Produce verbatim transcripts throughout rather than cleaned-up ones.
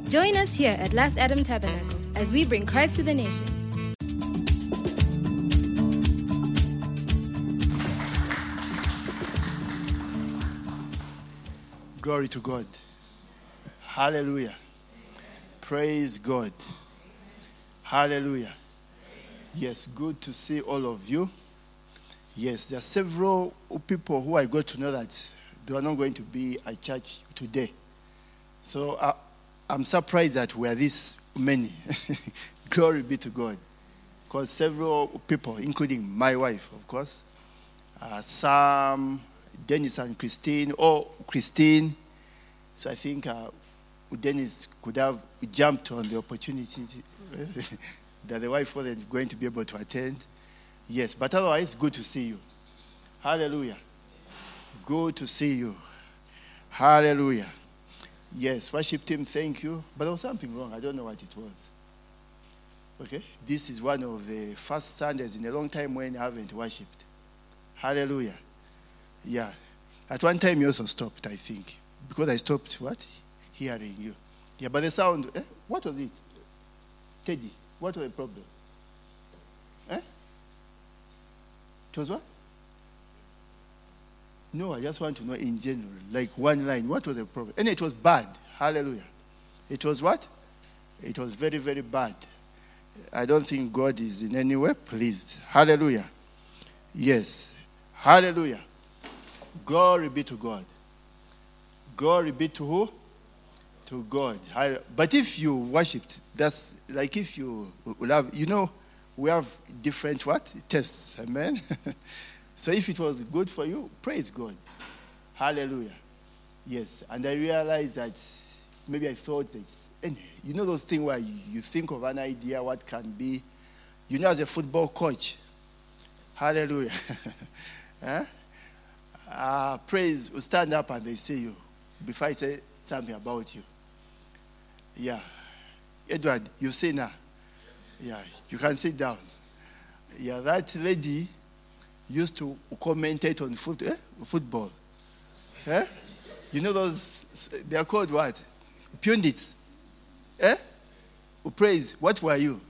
Join us here at Last Adam Tabernacle as we bring Christ to the nations. Glory to God. Hallelujah. Praise God. Hallelujah. Yes, good to see all of you. Yes, there are several people who I got to know that they are not going to be at church today. So uh, I'm surprised that we are this many. Glory be to God. Because several people, including my wife, of course, uh, Sam, Dennis and Christine, or Christine. So I think uh, Dennis could have jumped on the opportunity that the wife wasn't going to be able to attend. Yes, but otherwise, good to see you. Hallelujah. Good to see you. Hallelujah. Yes, worship team, thank you. But there was something wrong. I don't know what it was. Okay? This is one of the first Sundays in a long time when I haven't worshipped. Hallelujah. Yeah. At one time, you also stopped, I think. Because I stopped what? Hearing you. Yeah, but the sound, eh? What was it? Teddy, what was the problem? Eh? It was what? No, I just want to know in general, like one line. What was the problem? And it was bad. Hallelujah. It was what? It was very, very bad. I don't think God is in any way pleased. Hallelujah. Yes. Hallelujah. Glory be to God. Glory be to who? To God. But if you worshipped, that's like if you love, you know, we have different what? Tests. Amen. So if it was good for you, praise God. Hallelujah. Yes. And I realized that maybe I thought this. And you know those things where you think of an idea, what can be. You know, as a football coach. Hallelujah. Huh? Uh, praise will stand up and they say you. Before I say something about you. Yeah. Edward, you say now. Yeah, you can sit down. Yeah, that lady used to commentate on foot, eh? football. Eh? You know those, they are called what? Pundits. Eh? Who praise. What were you?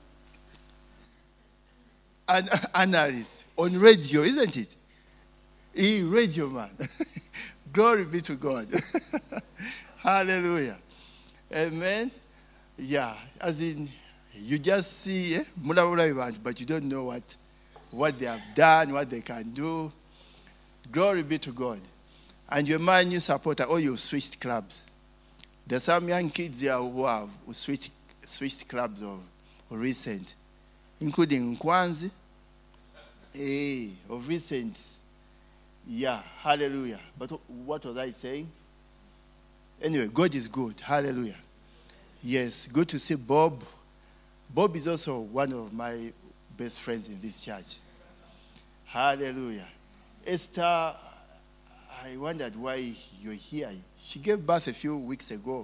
An analyst on radio, isn't it? E radio man. Glory be to God. Hallelujah. Amen. Yeah. As in, you just see, eh? but you don't know what, what they have done, what they can do. Glory be to God. And your man, you supporter, all you switched clubs. There's some young kids here who have switched, switched clubs of, of recent, including Kwanzi, eh, of recent. Yeah, hallelujah. But what was I saying? Anyway, God is good. Hallelujah. Yes, good to see Bob. Bob is also one of my best friends in this church. Hallelujah. Esther, I wondered why you're here. She gave birth a few weeks ago.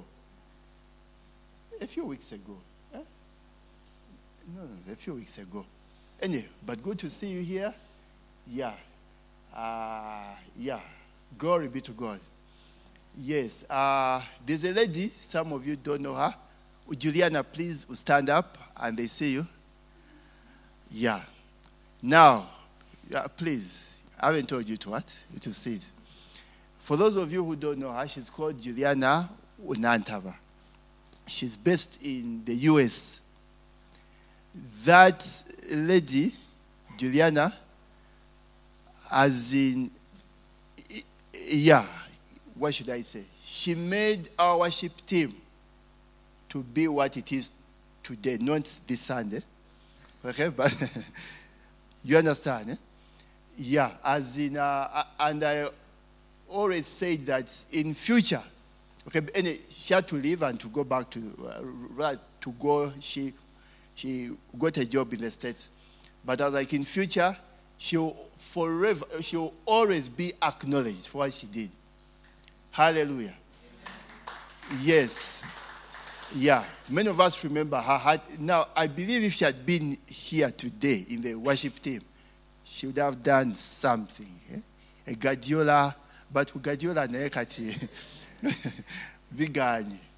A few weeks ago. Eh? No, no, a few weeks ago. Anyway, but good to see you here. Yeah. Uh, yeah, glory be to God. Yes, uh, there's a lady, some of you don't know her. Juliana, please stand up and they see you. Yeah. Now, yeah, please, I haven't told you to what? To see it. For those of you who don't know her, she's called Juliana Unantava. She's based in the U S. That lady, Juliana, as in, yeah, what should I say? She made our worship team to be what it is today, not this Sunday. Okay, but you understand, eh? Yeah, as in, uh, and I always say that in future, okay, and she had to leave and to go back to, uh, to go, she, she got a job in the States. But I was like, in future, she'll forever, she'll always be acknowledged for what she did. Hallelujah. Amen. Yes. Yeah. Many of us remember her heart. Now, I believe if she had been here today in the worship team, she would have done something. Eh? A Guardiola, but Guardiola na ekati vigani.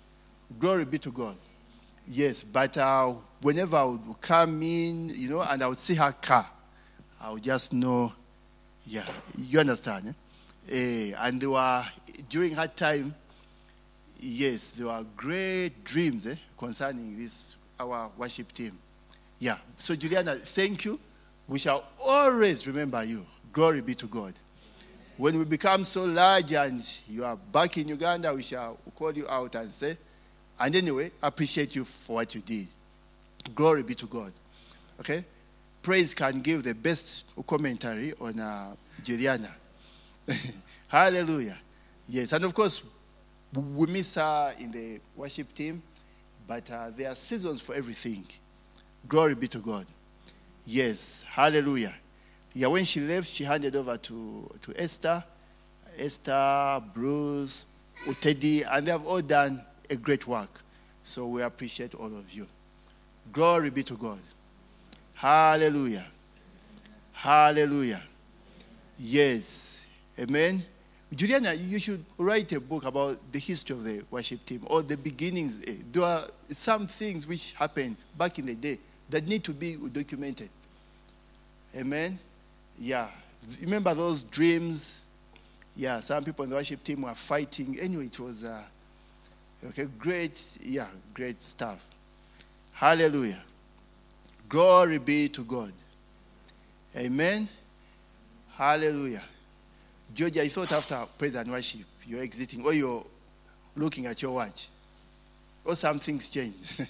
Glory be to God. Yes, but uh, whenever I would come in, you know, and I would see her car, I would just know, yeah, you understand, eh? Eh, and there were, during her time, yes, there were great dreams eh, concerning this, our worship team. Yeah, so Juliana, thank you. We shall always remember you. Glory be to God. When we become so large and you are back in Uganda, we shall call you out and say, and anyway, appreciate you for what you did. Glory be to God. Okay? Praise can give the best commentary on uh, Juliana. Hallelujah. Yes, and of course, we miss her in the worship team, but uh, there are seasons for everything. Glory be to God. Yes, hallelujah. Yeah, when she left, she handed over to, to Esther, Esther, Bruce, Teddy, and they have all done a great work. So we appreciate all of you. Glory be to God. Hallelujah. Hallelujah. Yes. Amen. Juliana, you should write a book about the history of the worship team or the beginnings. There are some things which happened back in the day that need to be documented. Amen. Yeah. Remember those dreams? Yeah, some people in the worship team were fighting. Anyway, it was uh, okay, great, yeah, great stuff. Hallelujah. Glory be to God. Amen. Hallelujah. Georgia, I thought after praise and worship, you're exiting, or you're looking at your watch, or some things change.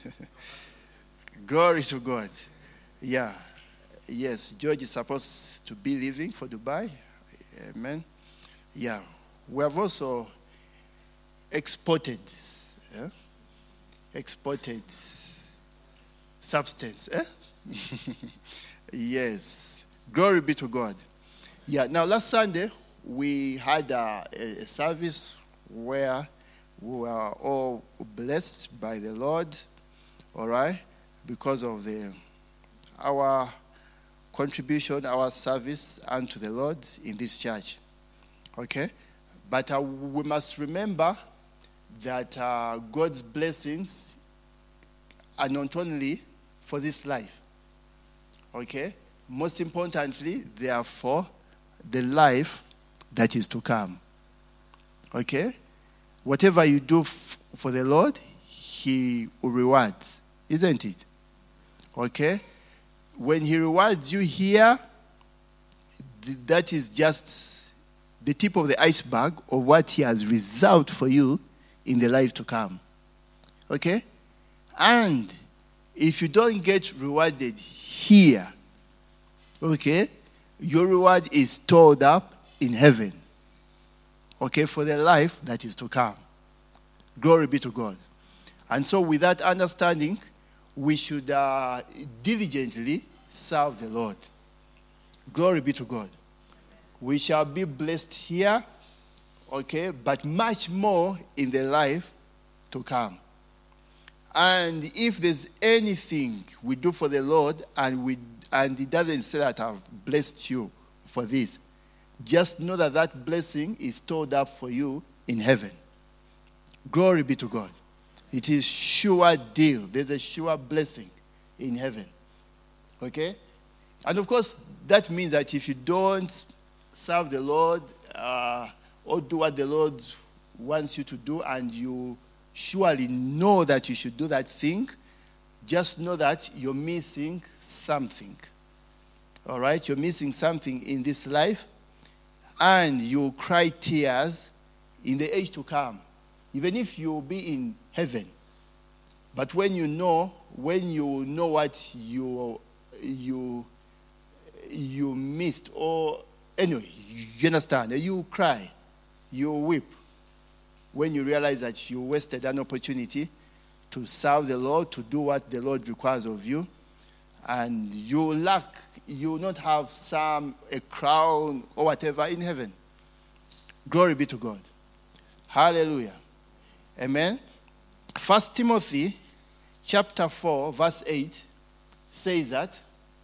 Glory to God. Yeah. Yes, George is supposed to be leaving for Dubai. Amen. Yeah. We have also exported, yeah? exported substance. Eh? Yes. Glory be to God. Yeah. Now, last Sunday, we had a, a service where we were all blessed by the Lord, all right, because of the our contribution, our service unto the Lord in this church. Okay? But uh, we must remember that uh, God's blessings are not only for this life. Okay? Most importantly, they are for the life that is to come. Okay? Whatever you do f- for the Lord, He will reward. Isn't it? Okay? When He rewards you here, th- that is just the tip of the iceberg of what He has reserved for you in the life to come. Okay? And if you don't get rewarded here, okay, your reward is stored up in heaven. Okay, for the life that is to come. Glory be to God. And so with that understanding, we should uh, diligently serve the Lord. Glory be to God. We shall be blessed here, okay, but much more in the life to come. And if there's anything we do for the Lord and we and it doesn't say that I've blessed you for this, just know that that blessing is stored up for you in heaven. Glory be to God. It is sure deal. There's a sure blessing in heaven. Okay? And of course, that means that if you don't serve the Lord uh, or do what the Lord wants you to do and you surely know that you should do that thing, just know that you're missing something. All right? You're missing something in this life and you'll cry tears in the age to come, even if you'll be in heaven. But when you know, when you know what you you you missed, or anyway, you understand, you cry, you weep when you realize that you wasted an opportunity to serve the Lord, to do what the Lord requires of you, and you lack, you will not have some a crown or whatever in heaven. Glory be to God. Hallelujah. Amen. First Timothy chapter four, verse eight says that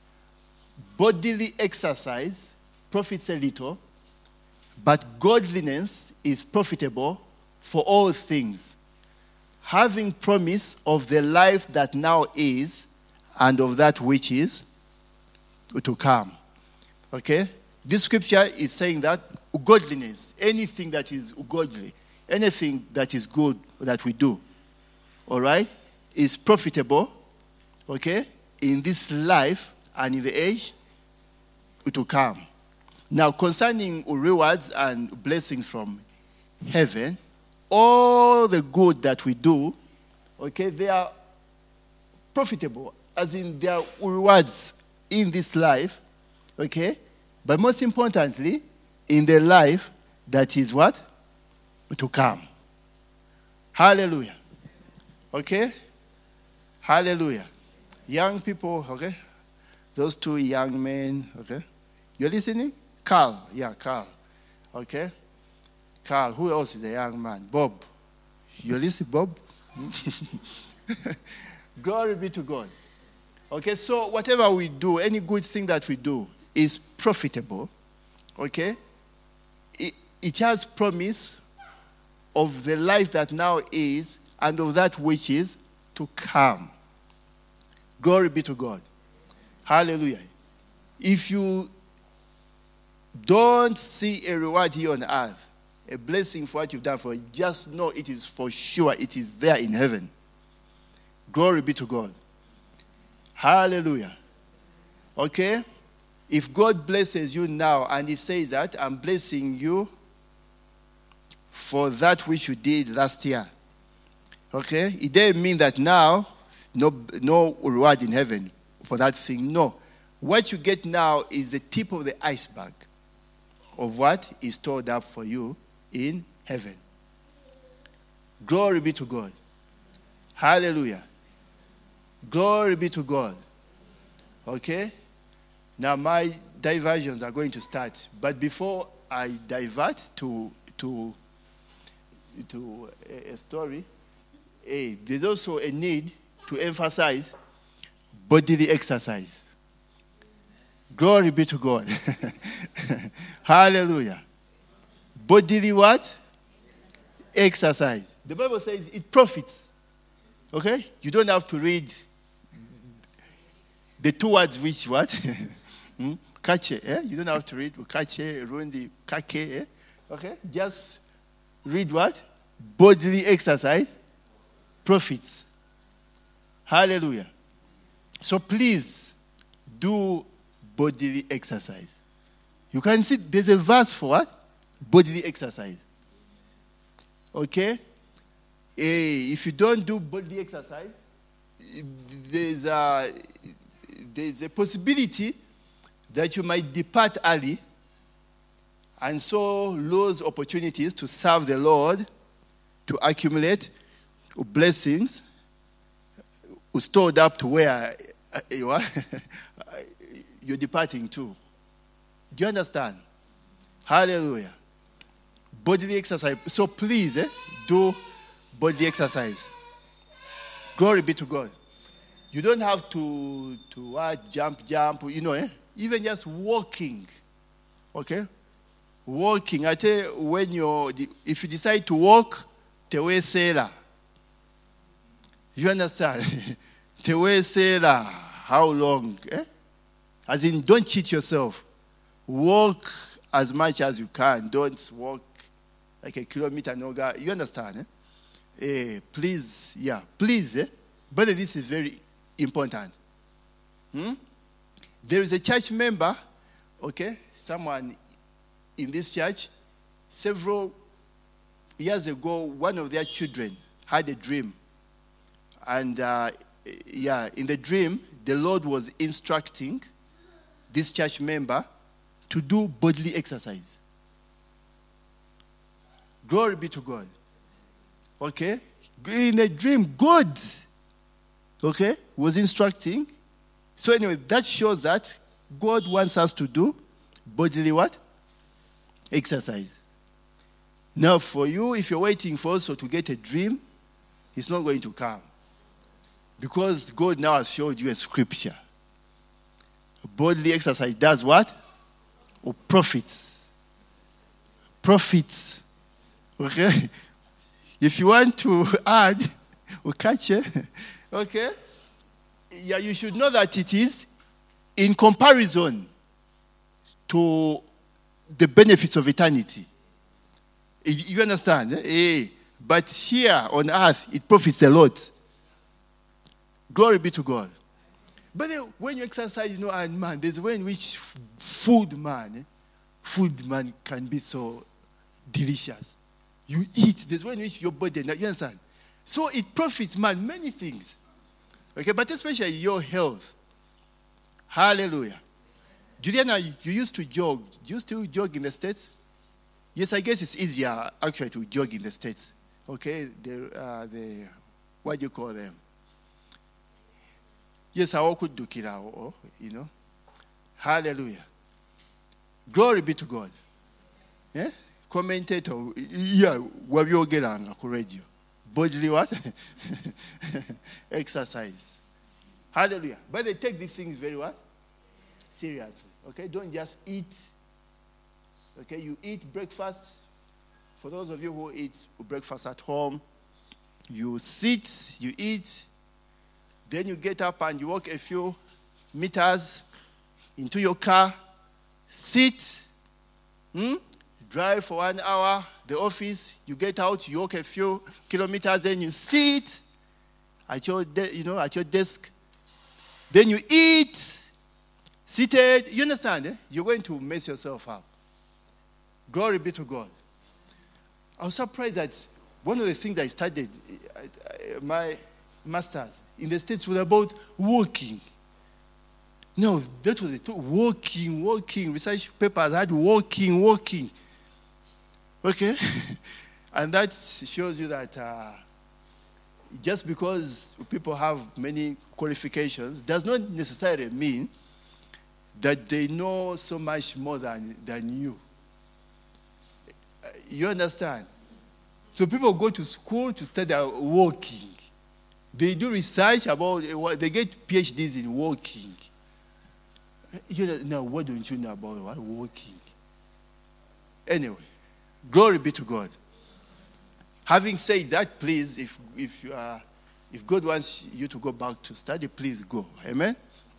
bodily exercise profits a little, but godliness is profitable for all things. having promise of the life that now is and of that which is to come. Okay? This scripture is saying that godliness, anything that is godly, anything that is good that we do, all right, is profitable, okay, in this life and in the age to come. Now, concerning rewards and blessings from heaven, all the good that we do, okay, they are profitable, as in there are rewards in this life, okay, but most importantly, in the life that is what? To come. Hallelujah. Okay? Hallelujah. Young people, okay? Those two young men, okay? You're listening? Carl, yeah, Carl. Okay? Carl, who else is a young man? Bob. You listen, Bob? Glory be to God. Okay, so whatever we do, any good thing that we do is profitable. Okay? It, it has promise of the life that now is and of that which is to come. Glory be to God. Hallelujah. If you don't see a reward here on earth, a blessing for what you've done for you, just know it is for sure, it is there in heaven. Glory be to God. Hallelujah. Okay? If God blesses you now and he says that, I'm blessing you for that which you did last year. Okay? It doesn't mean that now, no, no reward in heaven for that thing. No. What you get now is the tip of the iceberg of what is stored up for you in heaven. Glory be to God. Hallelujah. Glory be to God. Okay? Now my diversions are going to start. But before I divert to to to a, a story, hey, there's also a need to emphasize bodily exercise. Glory be to God. Hallelujah. Bodily what? Exercise. The Bible says it profits. Okay? You don't have to read the two words which what? hmm? Kache, eh? You don't have to read kache, rundi, kake, eh? Okay? Just read what? Bodily exercise profits. Hallelujah. So please do bodily exercise. You can see there's a verse for what? Bodily exercise. Okay? Hey, if you don't do bodily exercise, there's a, there's a possibility that you might depart early and so lose opportunities to serve the Lord, to accumulate blessings stored up to where you are, you're departing to. Do you understand? Hallelujah. Bodily exercise. So please, eh, do bodily exercise. Glory be to God. You don't have to, to uh, jump, jump, you know, eh? Even just walking. Okay? Walking. I tell you, when you're, if you decide to walk, tewe sela. You understand? Tewe sela. How long? Eh? As in, don't cheat yourself. Walk as much as you can. Don't walk like a kilometer. No, you understand? Eh? Eh, please, yeah, please. Eh? But this is very important. Hmm? There is a church member, okay, someone in this church, several years ago, one of their children had a dream. And, uh, yeah, in the dream, the Lord was instructing this church member to do bodily exercise. Glory be to God. Okay? In a dream, God, okay, was instructing. So anyway, that shows that God wants us to do bodily what? Exercise. Now for you, if you're waiting for also to get a dream, it's not going to come. Because God now has showed you a scripture. Bodily exercise does what? Or profits. Profits. Okay? If you want to add, we catch it. Okay? Yeah, you should know that it is in comparison to the benefits of eternity. You understand? Eh? But here on earth, it profits a lot. Glory be to God. But then when you exercise, you know, and man, there's a way in which food, man, eh? food, man, can be so delicious. You eat, there's a way in which your body, you understand? So it profits, man, many things. Okay, but especially your health. Hallelujah. Juliana, you used to jog. Do you still jog in the States? Yes, I guess it's easier actually to jog in the States. Okay, the, uh, the what do you call them? Yes, I could do kila, you know. Hallelujah. Glory be to God. Yeah? Commentator, yeah, wabyogeranga ku radio. Bodily what? Exercise. Hallelujah. But they take these things very what? Seriously. Okay, don't just eat. Okay, you eat breakfast. For those of you who eat breakfast at home, you sit, you eat, then you get up and you walk a few meters into your car, sit, hmm? drive for one hour, the office, you get out, you walk a few kilometers, then you sit at your, de- you know, at your desk, then you eat, seated. You understand? Eh? You're going to mess yourself up. Glory be to God. I was surprised that one of the things I studied, my master's in the States, was about walking. No, that was it. Walking, walking. Research papers had walking, walking. Okay? And that shows you that uh, just because people have many qualifications does not necessarily mean that they know so much more than, than you. You understand? So people go to school to study walking. They do research about, they get P H Ds in walking. You know, now, what don't you know about what? Walking? Anyway, glory be to God. Having said that, please, if if you are, if God wants you to go back to study, please go. Amen?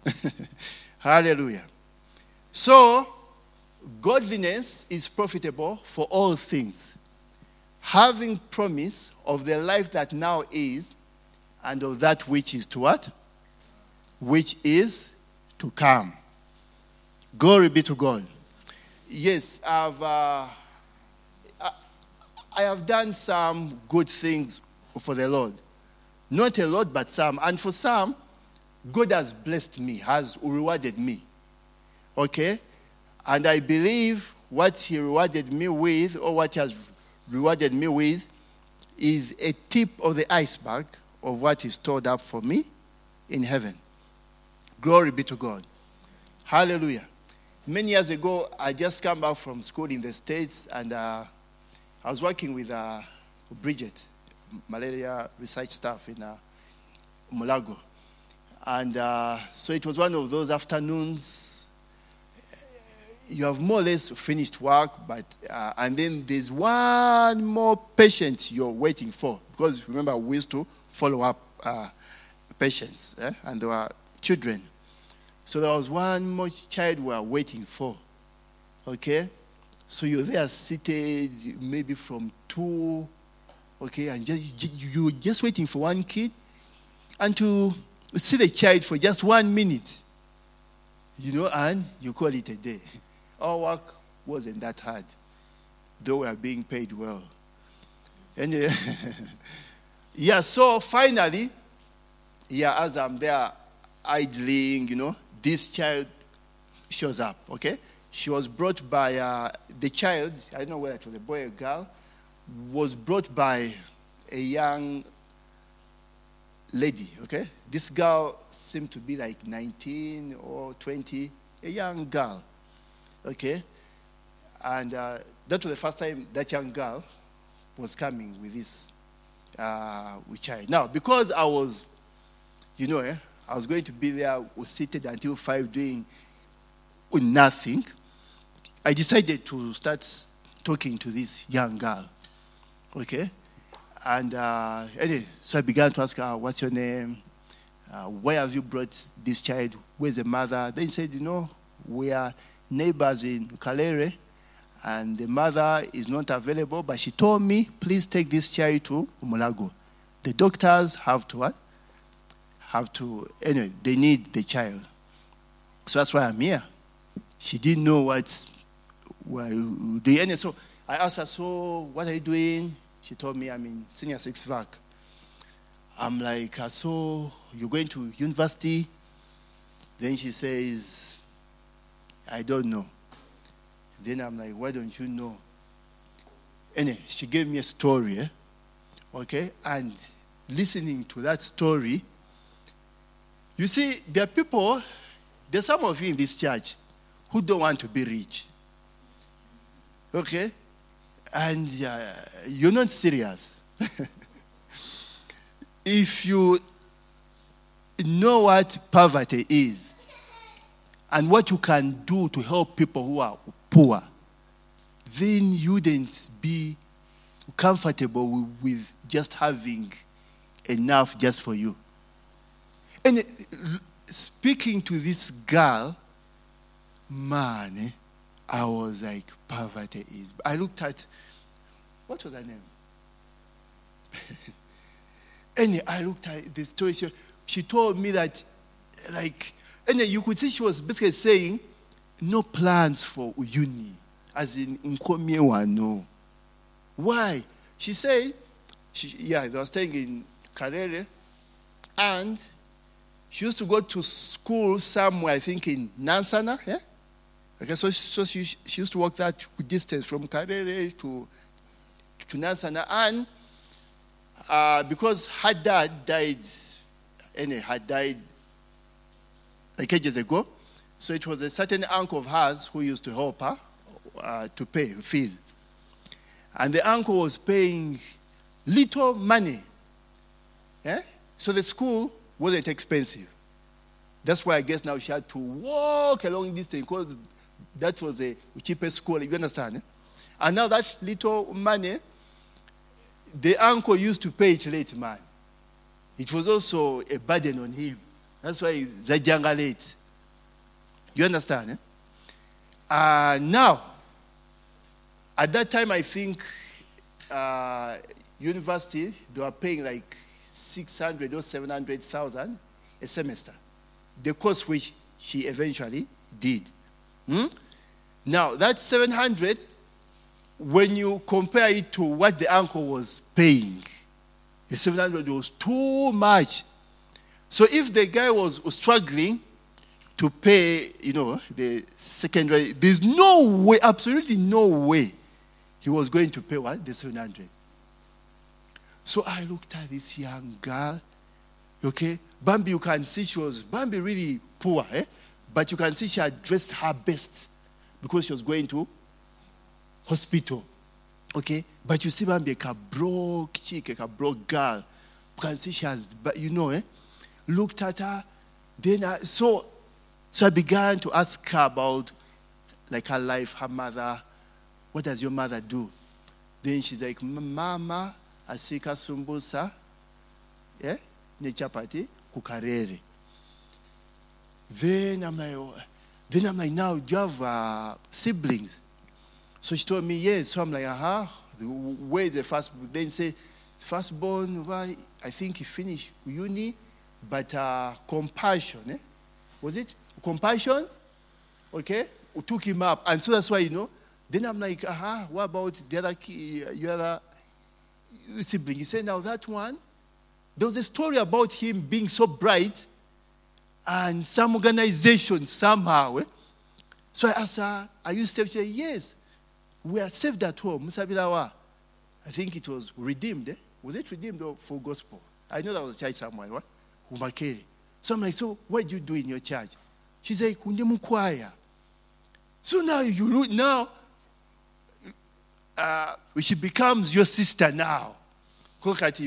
Hallelujah. So, godliness is profitable for all things, having promise of the life that now is, and of that which is to what? Which is to come. Glory be to God. Yes, I've uh, I, I have done some good things for the Lord. Not a lot, but some. And for some, God has blessed me, has rewarded me. Okay? And I believe what he rewarded me with, or what he has rewarded me with, is a tip of the iceberg of what is stored up for me in heaven. Glory be to God. Hallelujah. Many years ago, I just came back from school in the States, and uh, I was working with uh, Bridget, malaria research staff in uh, Mulago. And uh, so it was one of those afternoons. You have more or less finished work, but uh, and then there's one more patient you're waiting for. Because remember, we used to follow up uh, patients, eh? And there were children. So there was one more child we were waiting for. Okay? So you're there seated maybe from two, okay, and just you're just waiting for one kid, and to see the child for just one minute, you know, and you call it a day. Our work wasn't that hard, though we are being paid well. And uh, yeah, so finally, yeah, as I'm there idling, you know, this child shows up, okay? She was brought by, uh, the child, I don't know whether it was a boy or a girl, was brought by a young lady, okay? This girl seemed to be like nineteen or twenty, a young girl, okay? And uh, that was the first time that young girl was coming with this uh, with child. Now, because I was, you know, eh, I was going to be there, was seated until five doing nothing, I decided to start talking to this young girl, okay? And uh, anyway, so I began to ask her, what's your name? Uh, where have you brought this child? Where's the mother? Then she said, you know, we are neighbors in Kalere, and the mother is not available, but she told me, please take this child to Umulago. The doctors have to what? Have to, anyway, they need the child. So that's why I'm here. She didn't know what's, what you doing. Anyway, so I asked her, so what are you doing? She told me I'm in senior six V A C. I'm like, so you're going to university? Then she says, I don't know. Then I'm like, why don't you know? Anyway, she gave me a story, eh? Okay? And listening to that story, you see, there are people, there's some of you in this church who don't want to be rich. Okay? And uh, you're not serious. If you know what poverty is and what you can do to help people who are poor, then you wouldn't be comfortable with just having enough just for you. And speaking to this girl, man, I was like, poverty is. I looked at, what was her name? And I looked at the story. She, she told me that, like, and you could see she was basically saying, no plans for uni, as in Nkomiewa, no. Why? She said, she, yeah, they were staying in Karere, and she used to go to school somewhere, I think in Nansana, yeah? Okay, so, so she, she used to walk that distance from Karere to, to Nansana, and uh, because her dad died, and had died like ages ago, so it was a certain uncle of hers who used to help her uh, to pay fees. And the uncle was paying little money. Yeah? So the school wasn't expensive. That's why I guess now she had to walk along this thing because that was the cheapest school. You understand? Eh? And now that little money, the uncle used to pay it late, man. It was also a burden on him. That's why he's Zajanga late. You understand? Eh? Uh, now, at that time, I think uh, university, they were paying like six hundred or seven hundred thousand a semester. The course which she eventually did. Hmm? Now, that seven hundred, when you compare it to what the uncle was paying, the seven hundred was too much. So if the guy was, was struggling to pay, you know, the secondary, there's no way, absolutely no way he was going to pay what? The seven hundred. So I looked at this young girl, okay? Bambi, you can see she was, Bambi really poor, eh? But you can see she had dressed her best because she was going to hospital, okay? But you see Bambi, like a broke chick, like a broke girl. You can see she has, you know, eh? Looked at her, then I, so, so I began to ask her about, like, her life, her mother. What does your mother do? Then she's like, Mama, asika sumbusa, yeah, ne chapati, kukarere. Then I'm like, oh. Then I'm like, now, do you have uh, siblings? So she told me, yes. So I'm like, uh-huh. Where the first, then say, firstborn, why? I think he finished uni, but uh, compassion, eh? Was it compassion? Okay, we took him up, and so that's why, you know. Then I'm like, uh-huh, what about the other key, your other sibling? He said, now that one, there was a story about him being so bright and some organization somehow. Eh? So I asked her, are you saved? She said, yes, we are saved at home. I think it was redeemed. Eh? Was it redeemed or for gospel? I know that was a church somewhere. What? Umakeri. So I'm like, so what do you do in your church? She's like, choir. So now you look, now, Uh, she becomes your sister now. Okay?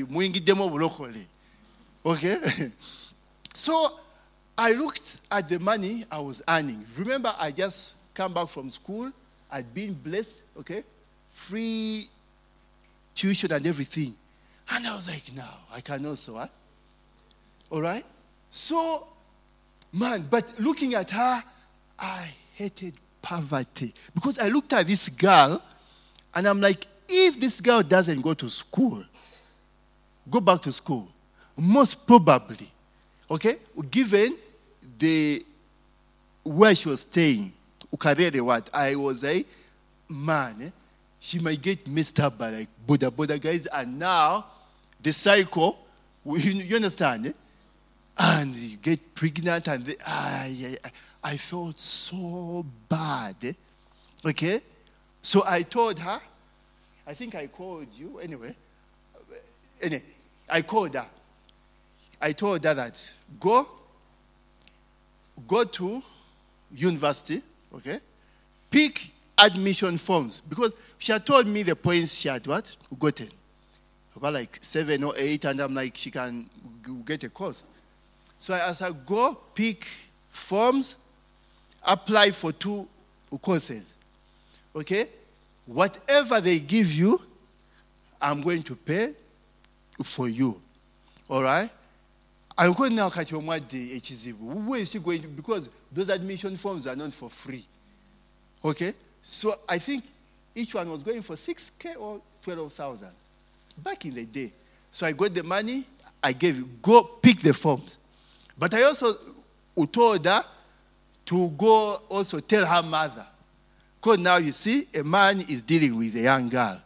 So I looked at the money I was earning. Remember, I just come back from school. I'd been blessed, okay? Free tuition and everything. And I was like, no, I can also what? All right? So, man, but looking at her, I hated poverty. Because I looked at this girl, and I'm like, if this girl doesn't go to school, go back to school, most probably, okay, given the where she was staying, Ukarere what, I was a man, eh, she might get messed up by like Buddha Buddha guys, and now the cycle, you, you understand, eh? And you get pregnant, and the, I, I, I felt so bad, eh? Okay? So I told her, I think I called you, anyway, anyway, I called her. I told her that go, go to university, okay? Pick admission forms, because she had told me the points she had what? Gotten. About like seven or eight, and I'm like, she can get a course. So I asked her, go pick forms, apply for two courses, okay? Whatever they give you, I'm going to pay for you, all right? I'm going now catch your mother H Z. Where is she going to? Because those admission forms are not for free. Okay? So I think each one was going for six K or twelve thousand back in the day. So I got the money, I gave you, go pick the forms. But I also told her to go also tell her mother. Because now you see, a man is dealing with a young girl.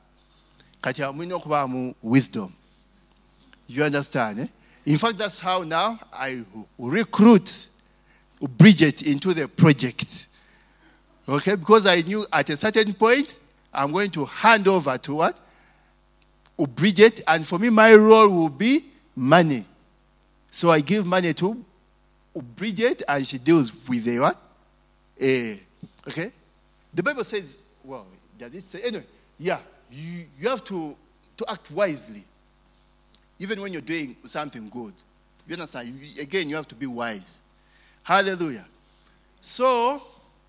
Wisdom. You understand, eh? In fact, that's how now I recruit Bridget into the project. Okay? Because I knew at a certain point, I'm going to hand over to what? Bridget, and for me, my role will be money. So I give money to Bridget, and she deals with the what? Uh, okay? The Bible says, well, does it say? Anyway, yeah, you, you have to, to act wisely. Even when you're doing something good. You understand? You, again, you have to be wise. Hallelujah. So,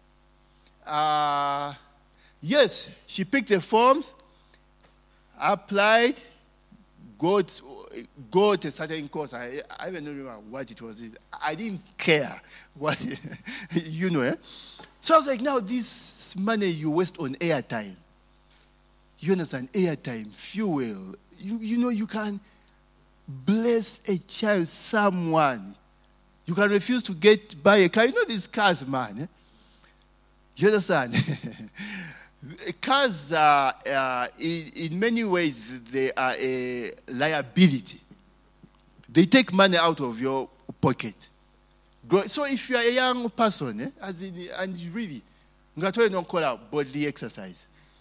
uh, yes, she picked the forms, applied, got, got a certain course. I, I don't remember what it was. I didn't care. What, you know, eh? So I was like, now this money you waste on airtime. You understand? Airtime, fuel. You, you know, you can bless a child, someone. You can refuse to get buy a car. You know these cars, man. Eh? You understand? Cars are, uh, in, in many ways, they are a liability. They take money out of your pocket. So if you are a young person, eh, as in, and you really, you don't call out bodily exercise.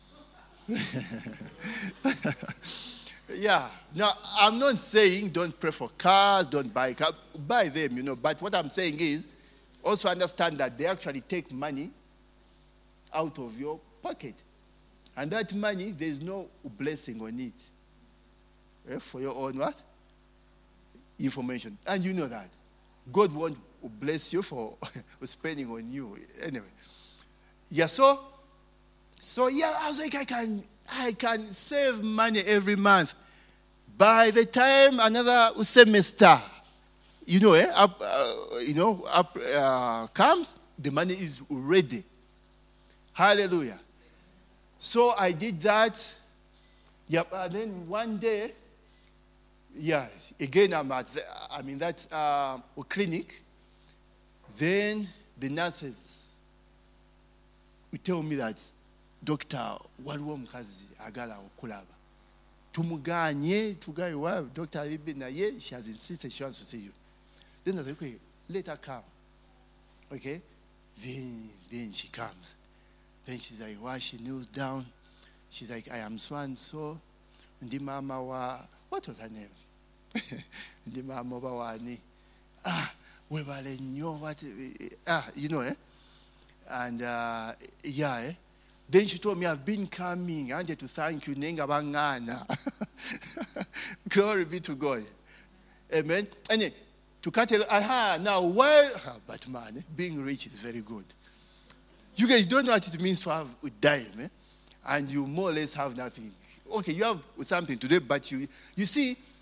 Yeah. Now, I'm not saying don't pray for cars, don't buy cars. Buy them, you know. But what I'm saying is, also understand that they actually take money out of your pocket. And that money, there's no blessing on it. Eh, for your own what? Information. And you know that. God won't bless you for spending on you. Anyway. Yeah, so, so yeah, I was like, I can, I can save money every month. By the time another semester, you know, eh, up, uh, you know, up uh, comes, the money is ready. Hallelujah. So I did that. Yep. And then one day, yeah, again I'm at, the, I'm in that uh, clinic. Then the nurses would tell me that, Doctor, waliwo mukazi agala okulaba. Tumuganye, tugaye wa, Doctor Alibi na ye, she has insisted she wants to see you. Then I said, okay, let her come. Okay? Then, then she comes. Then she's like, why she kneels down. She's like, I am so and so. Ndi mama wa, what was her name? Ndi mama wa ni. Ah, webale nyo, what, ah, you know, eh? And, uh, yeah, eh? Then she told me, I've been coming. I wanted to thank you. Nenga bangana. Glory be to God. Amen. And to cut it, aha, now, why? Ah, but man, being rich is very good. You guys don't know what it means to have a dime, eh? And you more or less have nothing. Okay, you have something today, but you, you see,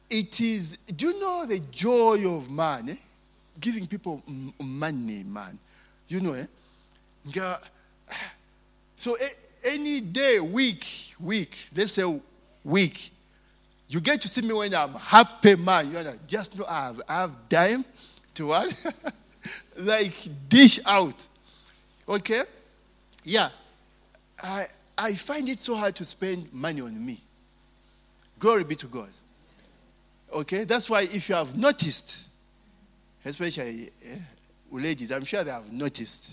it is, do you know the joy of man? Eh? Giving people m- money, man. You know, eh? Nga- So a- any day, week, week, let's say week, you get to see me when I'm happy, man. You know, just know I have, I have dime to what? Like dish out. Okay? Yeah. I I find it so hard to spend money on me. Glory be to God. Okay? That's why if you have noticed, especially eh, ladies, I'm sure they have noticed.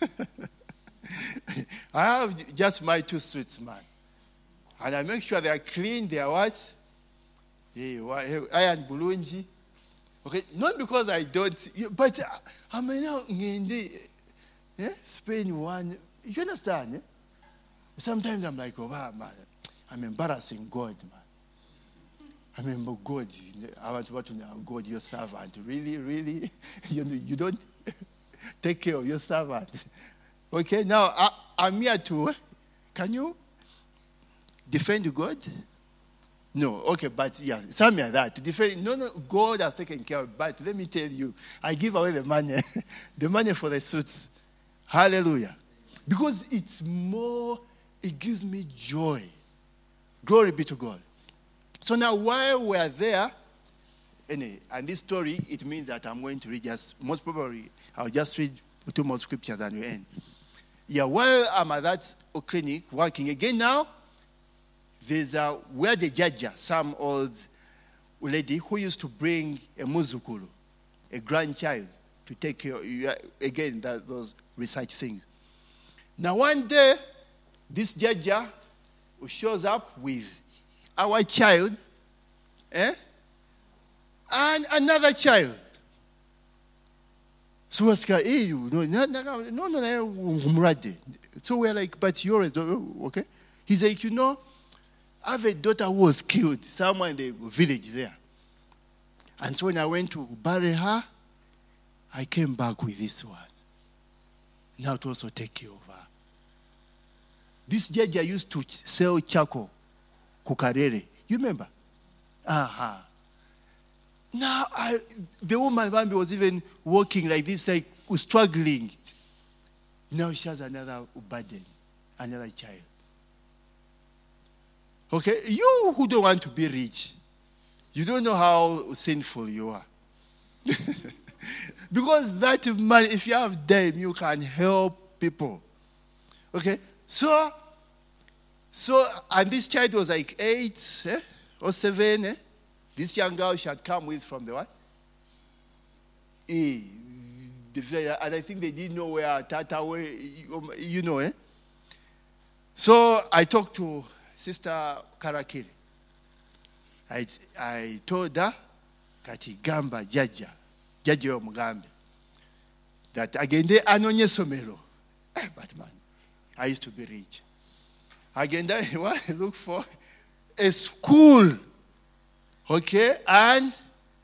I have just my two suits, man. And I make sure they are clean, they are what? Yeah, iron bulungi. Okay, not because I don't, but I may now yeah, spend one. You understand? Eh? Sometimes I'm like, oh, wow, man, I'm embarrassing God, man. I mean, God, I want to, want to know God, your servant. Really, really? You, you don't take care of your servant. Okay, now I, I'm here to, can you defend God? No, okay, but yeah, some are that. To defend, no, no, God has taken care of it. But let me tell you, I give away the money, the money for the suits. Hallelujah. Because it's more, it gives me joy. Glory be to God. So now while we're there, anyway, and this story, it means that I'm going to read just, most probably, I'll just read two more scriptures and we end. Yeah, while I'm at that clinic working again now, there's a, where the judge, some old lady who used to bring a muzukulu, a grandchild, to take care of, again, that, those research things. Now one day, this judge who shows up with our child, eh, and another child. So I said, hey, you no, no, no, no, so we're like, but yours, okay? He's like, you know, I have a daughter who was killed somewhere in the village there. And so when I went to bury her, I came back with this one. Now to also take care of her. This judge used to sell charcoal, kukarere. You remember? Uh-huh. Now, I, the woman Bambi was even walking like this, like struggling. Now she has another burden, another child. Okay, you who don't want to be rich, you don't know how sinful you are. Because that money, if you have them, you can help people. Okay, so, so, and this child was like eight eh, or seven. Eh? This young girl she had come with from the what? E, the, and I think they didn't know where Tata were, you know, eh? So I talked to Sister Karakiri. I, I told her, Kati Gamba Jaja, Jaja Mugambe, that again they anonye somelo. But man, I used to be rich. Again, I want to look for a school. Okay, and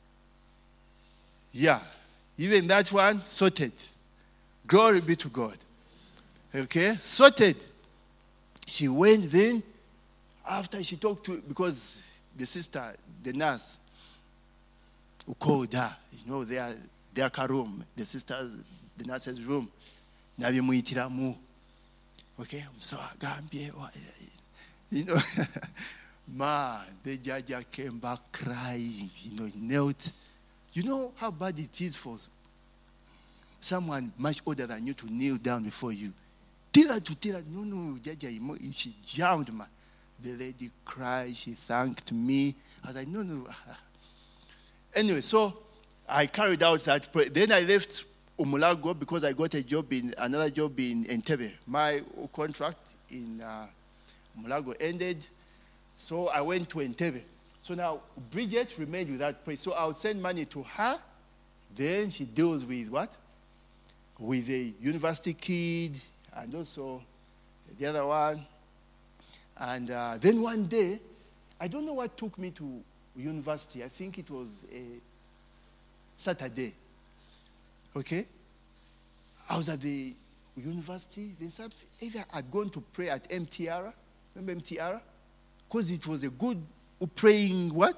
yeah, even that one sorted. Glory be to God. Okay, sorted. She went then, after she talked to, because the sister, the nurse, who called her, you know, their, their room, the sister's, the nurse's room. Nabimuyitiramu. Okay, I'm so Gambia. You know, man, the judge came back crying, you know, he knelt. You know how bad it is for someone much older than you to kneel down before you. Tell her to tell her, no, no, Judge, she jumped, man. The lady cried, she thanked me. I was like, no, no. Anyway, so I carried out that prayer. Then I left Umulago because I got a job in, another job in Entebbe. My contract in uh, Umulago ended. So I went to Entebbe. So now Bridget remained with that place. So I'll send money to her. Then she deals with what? With a university kid and also the other one. And uh, then one day, I don't know what took me to university. I think it was a Saturday. Okay? I was at the university. Then something, either I'd gone to pray at M T R. Remember M T R? Because it was a good praying what?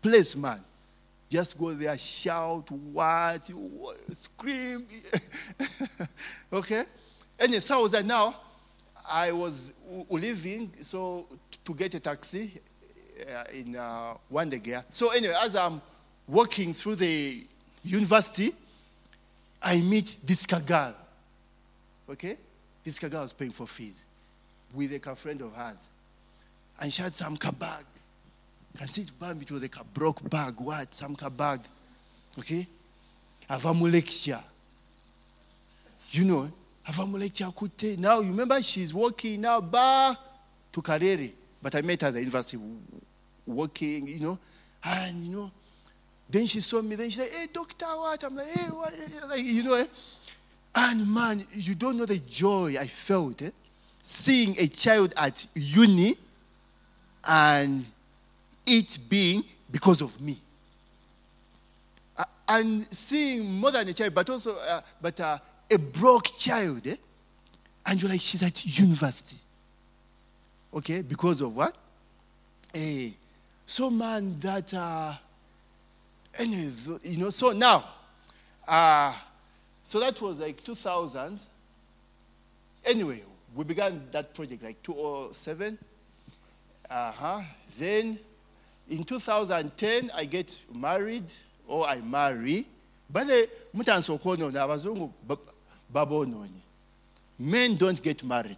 place, man. Just go there, shout, what, what scream. Okay? And so I was like, now, I was leaving, so to get a taxi uh, in uh, Wandegea. So anyway, as I'm walking through the university, I meet this girl. Okay? This girl was paying for fees with a friend of hers. And she had some car bag. Can see it, it was like a broke bag, what? Some car bag. Okay? Avamu lecture. You know, Avamu lecture kute. Now, you remember she's walking now back to Karere. But I met her at the university walking, you know. And, you know, then she saw me. Then she said, hey, doctor, what? I'm like, hey, what? Like, you know, eh? And, man, you don't know the joy I felt, eh? Seeing a child at uni and it being because of me. Uh, and seeing more than a child, but also uh, but uh, a broke child. Eh? And you're like, she's at university. Okay, because of what? Hey, so man, that, uh, anyways, you know, so now, uh, so that was like two thousand. Anyway, we began that project like two thousand seven. Uh-huh. Then in two thousand ten, I get married, or I marry. But the mutansokono na abazungu babononi. Men don't get married.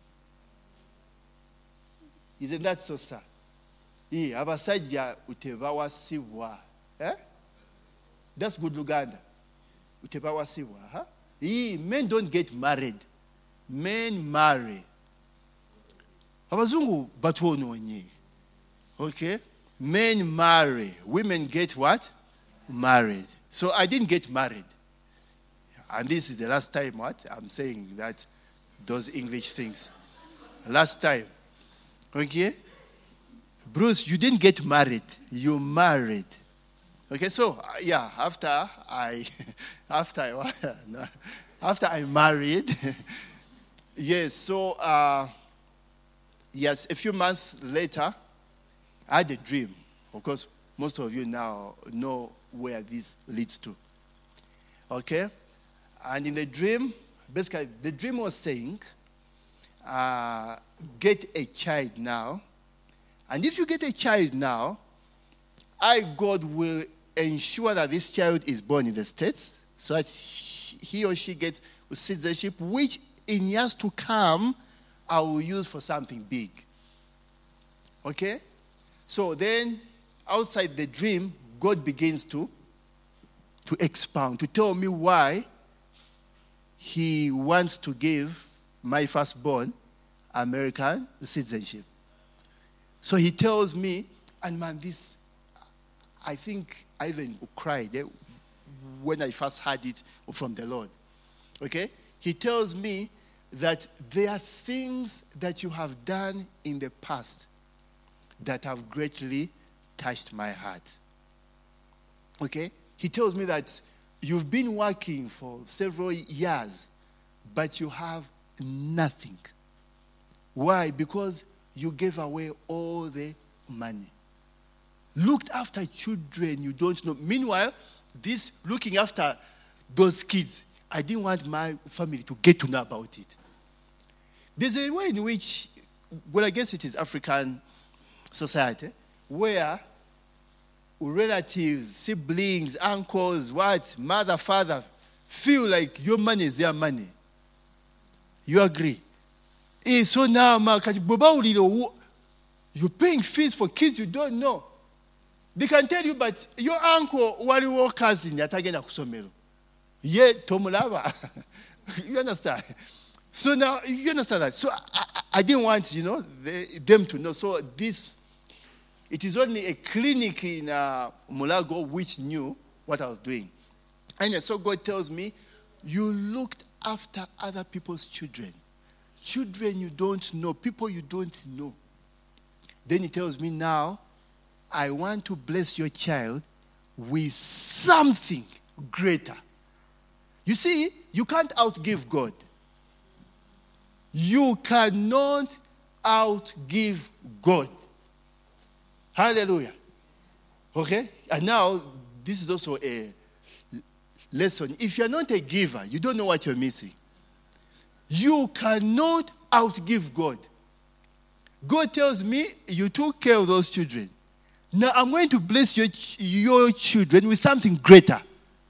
Isn't that so sad? Eh, abasajja utebawasibwa. Eh? That's good Luganda. Utebawasibwa, huh? Eh, men don't get married. Men marry. Abazungu batwononye. Okay? Men marry. Women get what? Married. So I didn't get married. And this is the last time what? I'm saying that those English things. Last time. Okay? Bruce, you didn't get married. You married. Okay, so uh, yeah, after I after I no, after I married, yes, so uh, yes, a few months later, I had a dream. Of course, most of you now know where this leads to. Okay? And in the dream, basically, the dream was saying, uh, get a child now. And if you get a child now, I, God, will ensure that this child is born in the States so that he or she gets citizenship, which in years to come, I will use for something big. Okay? So then, outside the dream, God begins to, to expound, to tell me why he wants to give my firstborn American citizenship. So he tells me, and man, this, I think I even cried eh, when I first heard it from the Lord. Okay? He tells me that there are things that you have done in the past that have greatly touched my heart. Okay? He tells me that you've been working for several years, but you have nothing. Why? Because you gave away all the money. Looked after children you don't know. Meanwhile, this looking after those kids, I didn't want my family to get to know about it. There's a way in which, well, I guess it is African society, where relatives, siblings, uncles, what, mother, father, feel like your money is their money. You agree? Eh, so now, you're paying fees for kids you don't know. They can tell you, but your uncle, waliwo cousin, yatagenda kusomero. Ye tomulaba. You understand? So now, you understand that. So I, I didn't want, you know, the, them to know. So this, it is only a clinic in uh, Mulago which knew what I was doing. And so God tells me, you looked after other people's children. Children you don't know, people you don't know. Then he tells me, now, I want to bless your child with something greater. You see, you can't outgive God. You cannot outgive God. Hallelujah. Okay? And now, this is also a lesson. If you're not a giver, you don't know what you're missing. You cannot outgive God. God tells me, you took care of those children. Now I'm going to bless your, your children with something greater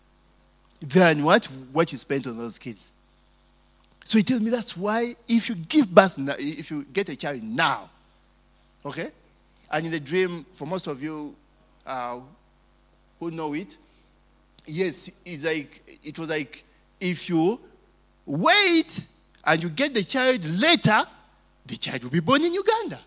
than what, what you spent on those kids. So he tells me that's why if you give birth now, if you get a child now, okay? And in the dream, for most of you uh, who know it, yes, it's like, it was like if you wait and you get the child later, the child will be born in Uganda.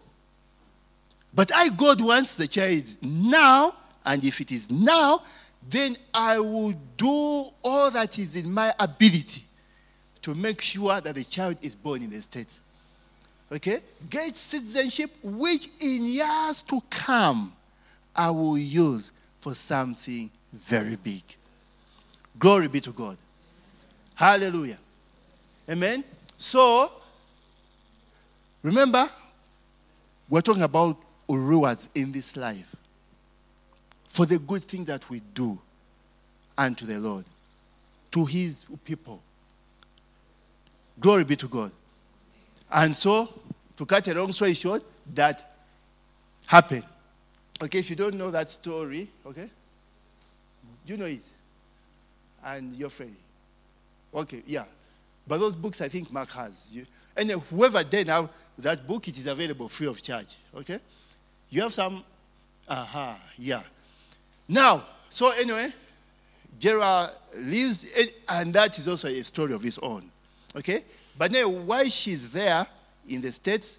But I, God, wants the child now, and if it is now, then I will do all that is in my ability to make sure that the child is born in the States. Okay? Get citizenship, which in years to come, I will use for something very big. Glory be to God. Hallelujah. Amen? So, remember, we're talking about rewards in this life for the good thing that we do unto the Lord, to his people. Glory be to God. And so, to cut a long story short, that happened. Okay, if you don't know that story, okay, you know it. And you're free. Okay, yeah. But those books I think Mark has. You, and whoever did now that book, it is available free of charge. Okay? You have some, aha, uh-huh, yeah. Now, so anyway, Gerald lives, and that is also a story of his own. Okay? But now, why she's there in the States,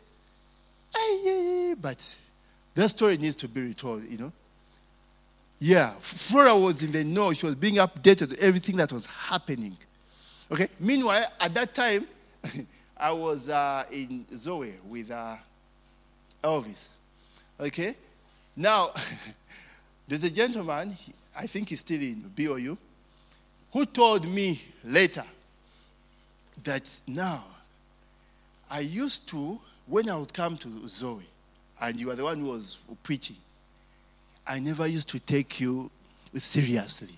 eh, but that story needs to be retold, you know? Yeah, Flora was in the know. She was being updated with everything that was happening. Okay? Meanwhile, at that time, I was uh, in Zoe with uh, Elvis. Okay? Now, there's a gentleman, he, I think he's still in B O U, who told me later that now, I used to, when I would come to Zoe, and you were the one who was preaching, I never used to take you seriously.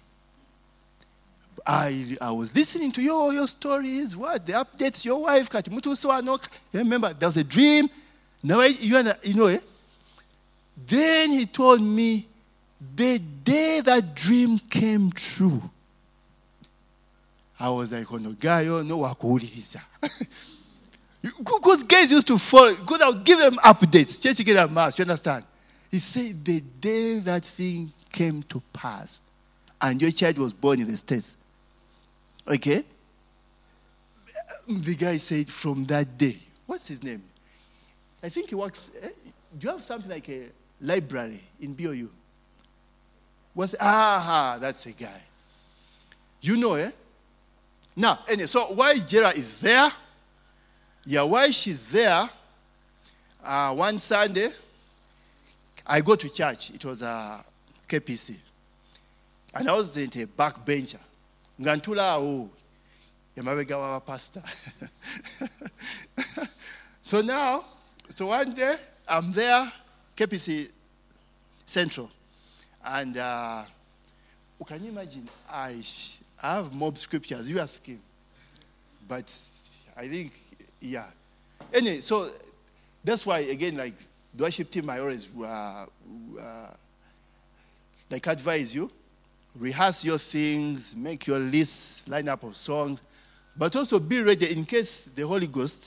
I I was listening to your, all your stories, what, the updates, your wife, Katimutu Swanok. Remember, there was a dream. Now, you know, eh? Then he told me, the day that dream came true, I was like, oh no, guy, oh no, wakuuliriza. Because guys used to follow, because I would give them updates. Church get a mass, you understand? He said, the day that thing came to pass, and your child was born in the States. Okay? The guy said, from that day, what's his name? I think he works, eh? Do you have something like a library in B O U? What's, aha, that's a guy. You know, eh? Now, anyway, so while Gerald is there, yeah, while she's there, uh, one Sunday, I go to church. It was a K P C. And I was in a backbencher. Ngantula o yamabega wa pastor. So now, so one day, I'm there, K P C Central. And uh, can you imagine, I, I have mob scriptures, you ask him. But I think, yeah. Anyway, so that's why, again, like, the worship team, I always uh, uh, like advise you, rehearse your things, make your list, lineup of songs, but also be ready in case the Holy Ghost,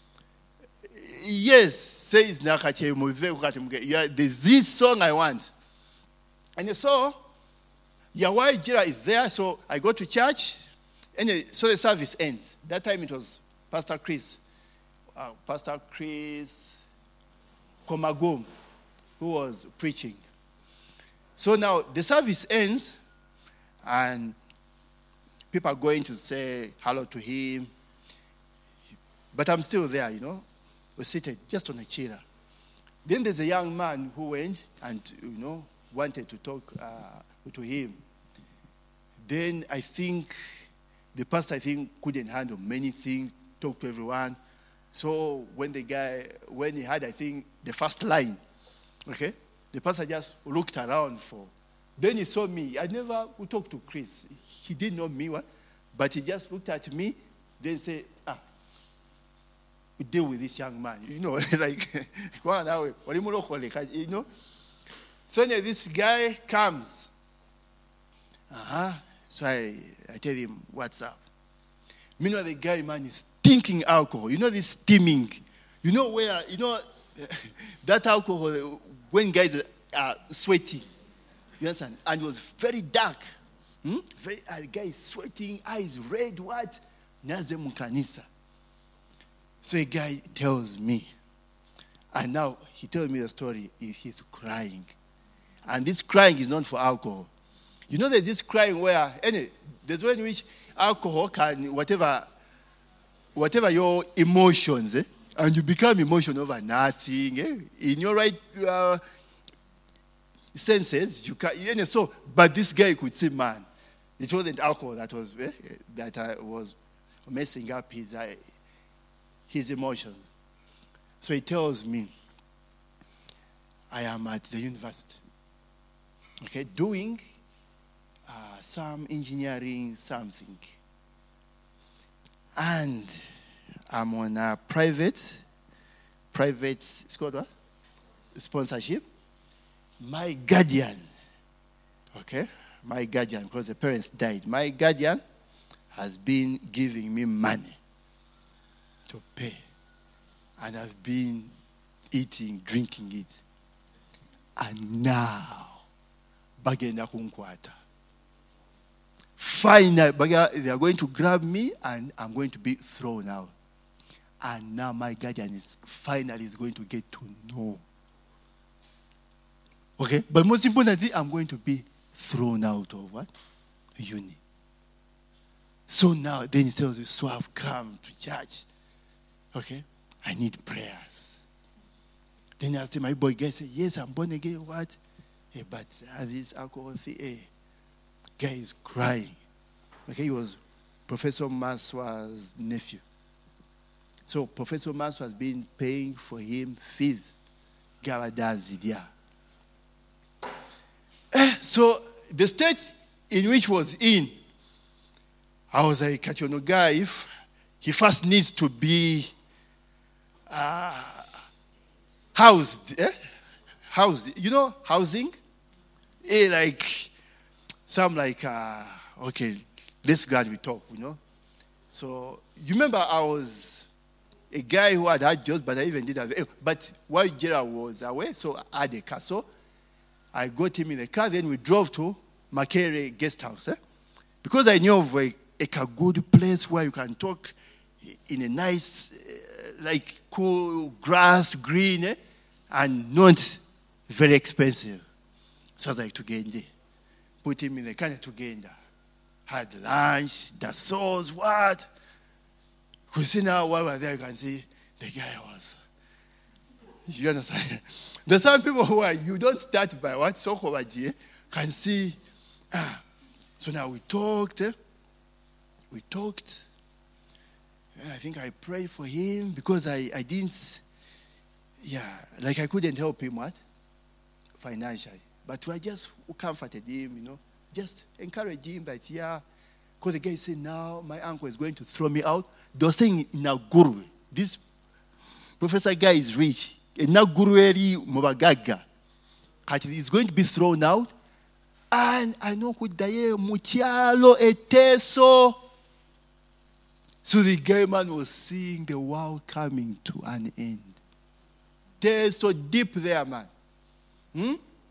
yes, says, yeah, there's this song I want. And so, yeah, while Jira is there, so I go to church, and so the service ends. That time it was Pastor Chris, uh, Pastor Chris Komagom, who was preaching. So now the service ends, and people are going to say hello to him. But I'm still there, you know. We're seated just on a chair. Then there's a young man who went and, you know, wanted to talk uh, to him. Then I think the pastor, I think, couldn't handle many things, talk to everyone. So when the guy, when he had, I think, the first line, okay, the pastor just looked around for Then he saw me. I never would talk to Chris. He didn't know me, what? But he just looked at me, then said, ah, we deal with this young man. You know, like, you know. So anyway, this guy comes. Uh-huh. So I, I tell him, what's up? Meanwhile, the guy, man, is stinking alcohol. You know this steaming. You know where, you know, that alcohol, when guys are sweating. You understand? And it was very dark. Hmm? Very, uh, the guy is sweating, eyes red, what? Naze mukanisa. So a guy tells me. And now he tells me the story. He's crying. And this crying is not for alcohol. You know there's this crying where, anyway, there's one in which alcohol can, whatever, whatever your emotions, eh? And you become emotional over nothing, eh? In your right uh, senses, you can, you know, so, but this guy could say, man, it wasn't alcohol that was, eh, that uh, was messing up his, uh, his emotions. So he tells me, I am at the university, okay, doing uh, some engineering something. And I'm on a private, private, it's called what? Sponsorship. My guardian, okay, my guardian, because the parents died, my guardian has been giving me money to pay. And I've been eating, drinking it. And now, bagenda kunkwata. Finally, they are going to grab me and I'm going to be thrown out. And now my guardian is finally is going to get to know. Okay? But most importantly, I'm going to be thrown out of what? Uni. So now, then he tells me, so I've come to church. Okay? I need prayers. Then I say, my boy guy said, yes, I'm born again. What? Hey, but uh, this alcohol thing, hey, guy is crying. Okay, he was Professor Maswa's nephew. So Professor Maswa has been paying for him fees. Gawadazidia. So the state in which was in, I was like, Kachono guy, if he first needs to be uh, housed, eh? Housed, you know, housing? Eh, like, some like, uh, okay, let's go and we talk, you know. So, you remember I was a guy who had had jobs, but I even did have, but while Gerald was away, so I had a car. So, I got him in the car, then we drove to Makere guest house. Eh? Because I knew of a, a good place where you can talk in a nice, uh, like, cool grass, green, eh? And not very expensive. So I was like, Tugende. Put him in the car Tugenda. Had lunch, the sauce, what? Because see now, while we're there, you can see the guy was. You understand? There's some people who are, you don't start by what? So can see. Ah. So now we talked. Eh? We talked. I think I prayed for him because I, I didn't, yeah, like I couldn't help him, what? Financially. But I just comforted him, you know, just encourage him that, yeah, because the guy said, now my uncle is going to throw me out. They were saying in Naguru, this professor guy is rich. In Naguru, Mubagaga. He's going to be thrown out. And I know kudaye muchialo eteso. So the gay man was seeing the world coming to an end. They're so deep there, man. Hmm?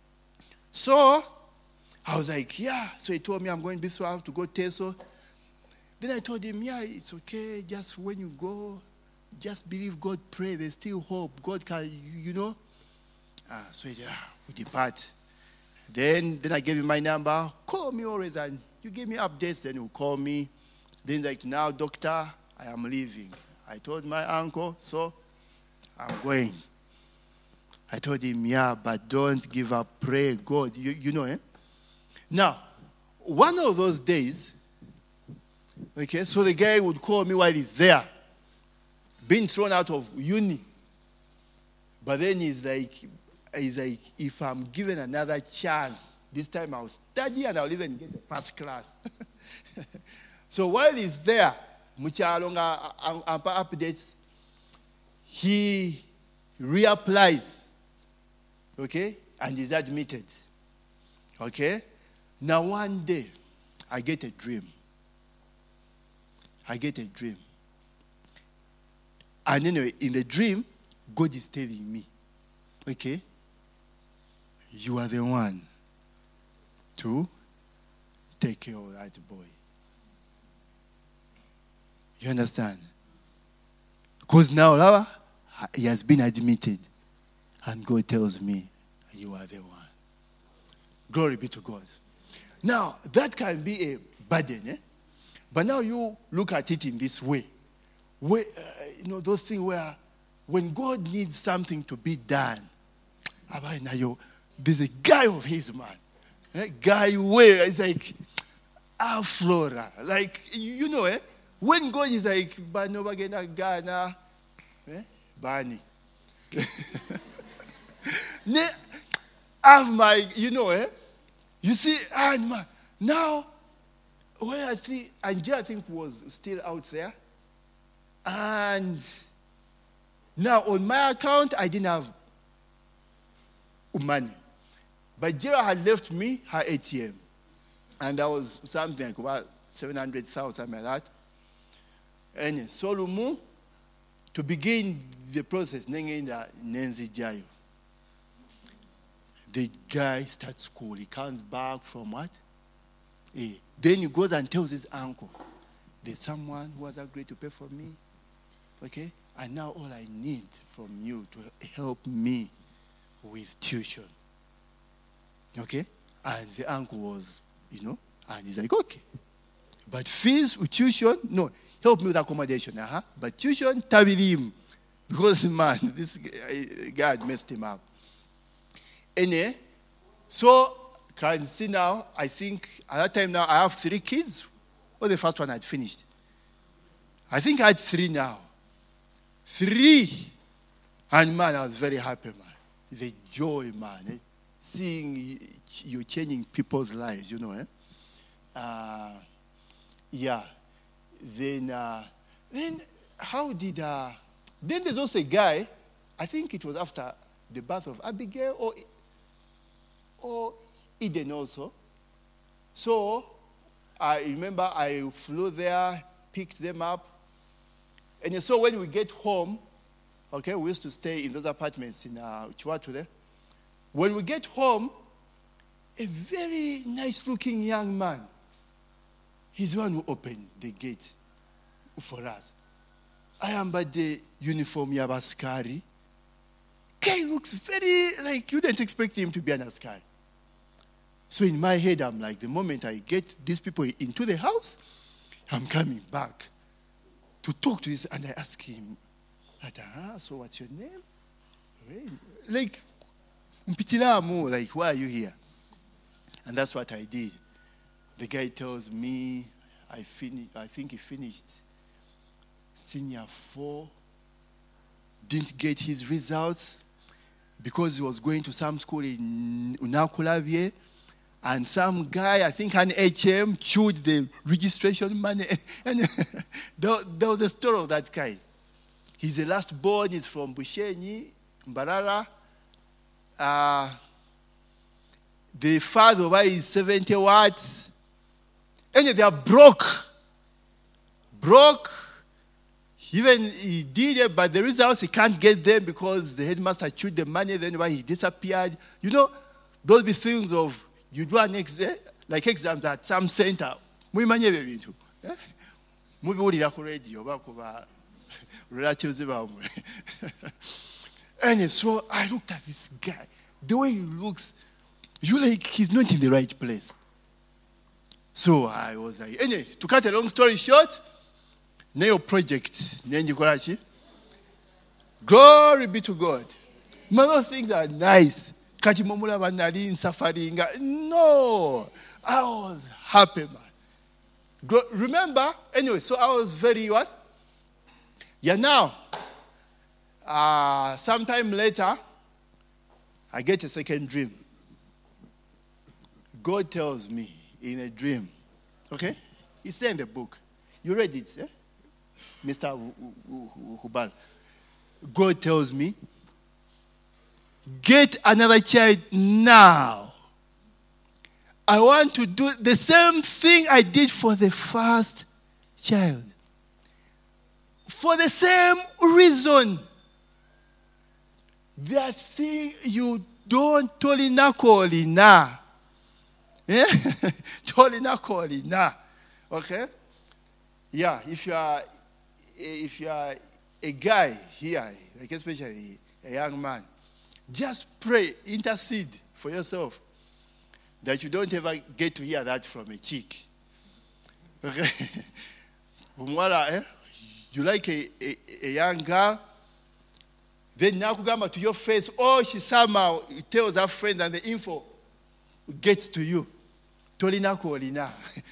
So, I was like, yeah. So he told me I'm going to be through, I have to go Teso. Then I told him, yeah, it's okay. Just when you go, just believe God, pray. There's still hope. God can, you, you know. Ah, so yeah, we depart. Then, then I gave him my number. Call me always, and you give me updates. Then you call me. Then he's like, now, doctor, I am leaving. I told my uncle, so I'm going. I told him, yeah, but don't give up. Pray, God. You, you know, eh? Now, one of those days, okay, so the guy would call me while he's there, being thrown out of uni. But then he's like, he's like, if I'm given another chance, This time I'll study and I'll even get the first class. So while he's there, Muchalonga updates, he reapplies, okay, and is admitted. Okay? Now one day, I get a dream. I get a dream. And anyway, in the dream, God is telling me, okay, you are the one to take care of that boy. You understand? Because now Lava, he has been admitted. And God tells me, you are the one. Glory be to God. Now, that can be a burden, eh? But now you look at it in this way. Where, uh, you know, those things where when God needs something to be done, there's a guy of his, man. A guy where it's like, ah, Flora. Like, you know, eh? When God is like, Banobagena Ghana, eh? Bani. Have my, you know, eh? You see, and man, now, when I see, Angela, I think, was still out there. And now, on my account, I didn't have money. But Jira had left me her A T M. And that was something like about seven hundred thousand, something like that. And Solumu, to begin the process, Nenzi Jayo. The guy starts school. He comes back from what? Eh. Then he goes and tells his uncle, there's someone who has agreed to pay for me. Okay? And now all I need from you to help me with tuition. Okay? And the uncle was, you know, and he's like, okay. But fees with tuition, no. Help me with accommodation. Uh-huh. But tuition, tabilim. Because, man, this guy had messed him up. Anyway, so can see now, I think at that time now I have three kids. Well, the first one I'd finished. I think I had three now. Three. And man, I was very happy, man. The joy, man. Eh? Seeing you changing people's lives, you know. Eh? Uh, yeah. Then, uh, then how did, uh, then there's also a guy, I think it was after the birth of Abigail or or Eden also. So I remember I flew there, picked them up. And so when we get home, okay, we used to stay in those apartments in uh, Chiwatu there. When we get home, a very nice-looking young man, he's the one who opened the gate for us. I am by the uniform Yabaskari. Guy looks very, like, you didn't expect him to be an Askari. So in my head, I'm like, the moment I get these people into the house, I'm coming back to talk to this, and I ask him, ah, so what's your name? Like, like, why are you here? And that's what I did. The guy tells me, I fin- I think he finished senior four, didn't get his results because he was going to some school in Unakulavie. And some guy, I think an H M, chewed the registration money. And there, there was a story of that kind. He's the last born, he's from Bushenyi, Mbarara. Uh, the father why is seventy watts. And they are broke. Broke. Even he did it, but the results he can't get them because the headmaster chewed the money, then why he disappeared. You know, those be things of you do an exam, like exams at some center. We many into. We go to the radio, relatives. And so I looked at this guy. The way he looks, you like he's not in the right place. So I was like, anyway, to cut a long story short, Neo project, glory be to God. Many things are nice. No, I was happy, man. Remember, anyway, so I was very what? Yeah, now, uh, sometime later, I get a second dream. God tells me in a dream, okay? It's there in the book. You read it, eh? Mister Hubal. God tells me, get another child now. I want to do the same thing I did for the first child. For the same reason. That thing you don't tolina kolina. Yeah? Tolina kolina. Okay? Yeah, if you are if you are a guy here, like especially a young man, just pray, intercede for yourself that you don't ever get to hear that from a chick. Okay? eh? You like a, a, a young girl, then nakugamba to your face, oh, she somehow tells her friend and the info gets to you. Tolina kolina.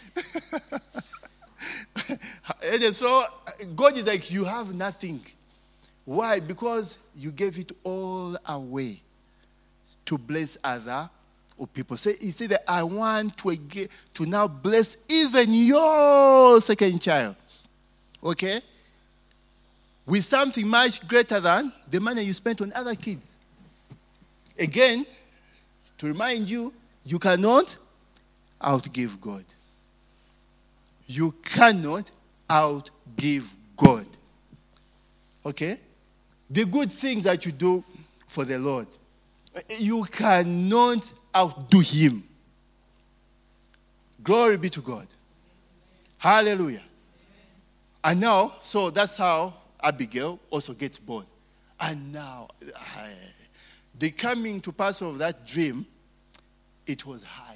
And so God is like, you have nothing. Why? Because you gave it all away to bless other people. So he said that I want to, to now bless even your second child. Okay? With something much greater than the money you spent on other kids. Again, to remind you, you cannot outgive God. You cannot outgive God. Okay? The good things that you do for the Lord, you cannot outdo him. Glory be to God. Hallelujah. And now, so that's how Abigail also gets born. And now, uh, the coming to pass of that dream, it was hard.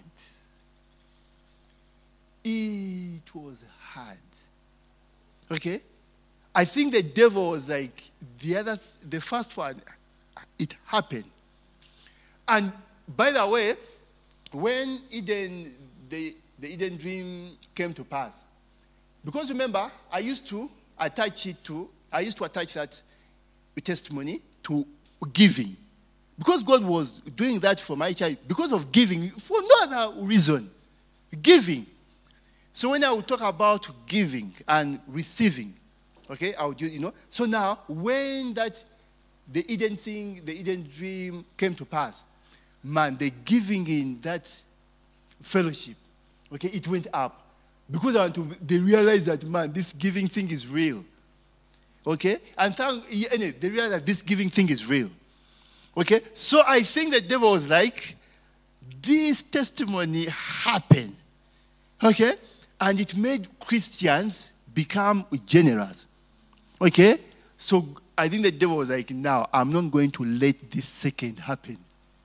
It was hard. Okay? I think the devil was like, the other, the first one, it happened. And by the way, when Eden, the, the Eden dream came to pass, because remember, I used to attach it to, I used to attach that testimony to giving. Because God was doing that for my child, because of giving, for no other reason. Giving. So when I would talk about giving and receiving, okay, I would, you know. So now, when that, the Eden thing, the Eden dream came to pass, man, the giving in that fellowship, okay, it went up. Because I want to, they realized that, man, this giving thing is real. Okay? And thank, anyway, they realized that this giving thing is real. Okay? So I think the devil was like, this testimony happened. Okay? And it made Christians become generous. Okay? So I think the devil was like, now, I'm not going to let this second happen.